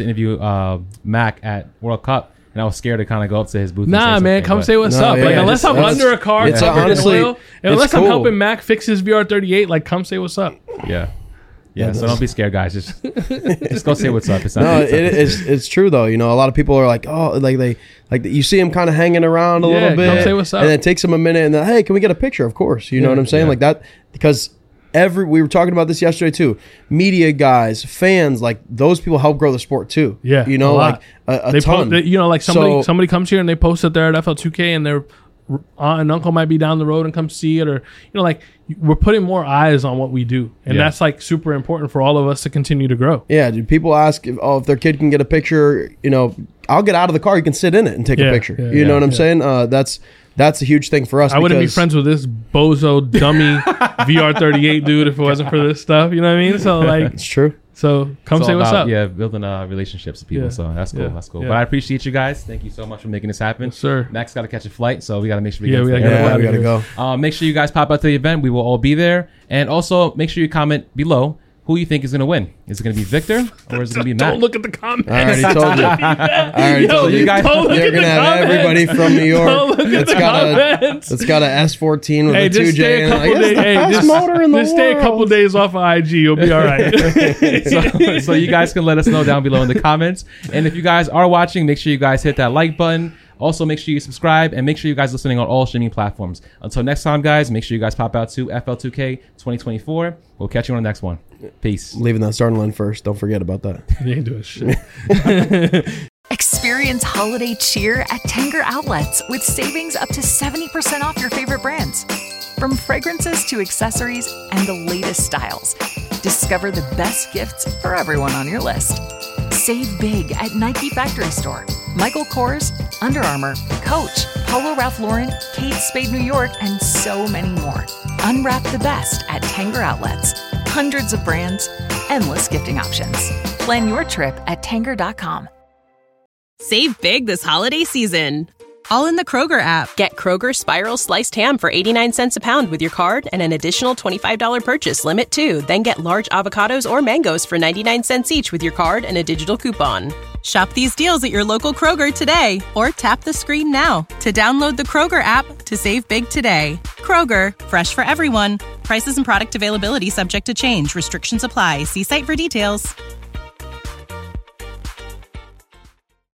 Mac at World Cup, and I was scared to kind of go up to his booth. Nah, man, come say what's up. Like, unless I'm under a car, it's honestly, oil, unless I'm helping Mac fix his VR38, like, come say what's up. Yeah, so don't be scared, guys. Just go say what's up. It's not, no, it's true though. You know, a lot of people are like, oh, like you see him kind of hanging around a little bit, come say what's up, and then it takes him a minute, and then, hey, can we get a picture? Of course, you know what I'm saying, like that, because we were talking about this yesterday too. Media guys, fans, like those people help grow the sport too. Yeah, you know, like a ton. Like somebody comes here and they post that they're at FL2K and their aunt and uncle might be down the road and come see it, or like we're putting more eyes on what we do, and that's like super important for all of us to continue to grow. Yeah, dude, people ask if their kid can get a picture. You know, I'll get out of the car. You can sit in it and take a picture. You know what I'm saying? That's a huge thing for us. I wouldn't be friends with this bozo dummy VR38 dude if it wasn't for this stuff. You know what I mean? So like, it's true. So come say what's up. Yeah, building relationships with people. So that's cool. That's cool. But I appreciate you guys. Thank you so much for making this happen. Yes, sir. Max got to catch a flight, so we got to make sure we we got to go. Make sure you guys pop out to the event. We will all be there. And also make sure you comment below who you think is going to win. Is it going to be Victor or is it going to be Matt? Don't look at the comments. I already told you. I already told you. guys. You're going to have everybody from New York. It's got a S14 with a 2J. Just stay a couple days off of IG. You'll be all right. so you guys can let us know down below in the comments. And if you guys are watching, make sure you guys hit that like button. Also, make sure you subscribe and make sure you guys listening on all streaming platforms. Until next time, guys, make sure you guys pop out to FL2K 2024. We'll catch you on the next one. Peace. Leaving that starting line first. Don't forget about that. You ain't doing shit. Experience holiday cheer at Tanger Outlets with savings up to 70% off your favorite brands. From fragrances to accessories and the latest styles, discover the best gifts for everyone on your list. Save big at Nike Factory Store, Michael Kors, Under Armour, Coach, Polo Ralph Lauren, Kate Spade New York, and so many more. Unwrap the best at Tanger Outlets. Hundreds of brands, endless gifting options. Plan your trip at Tanger.com. Save big this holiday season. All in the Kroger app. Get Kroger Spiral Sliced Ham for 89 cents a pound with your card and an additional $25 purchase limit too. Then get large avocados or mangoes for 99 cents each with your card and a digital coupon. Shop these deals at your local Kroger today or tap the screen now to download the Kroger app to save big today. Kroger, fresh for everyone. Prices and product availability subject to change. Restrictions apply. See site for details.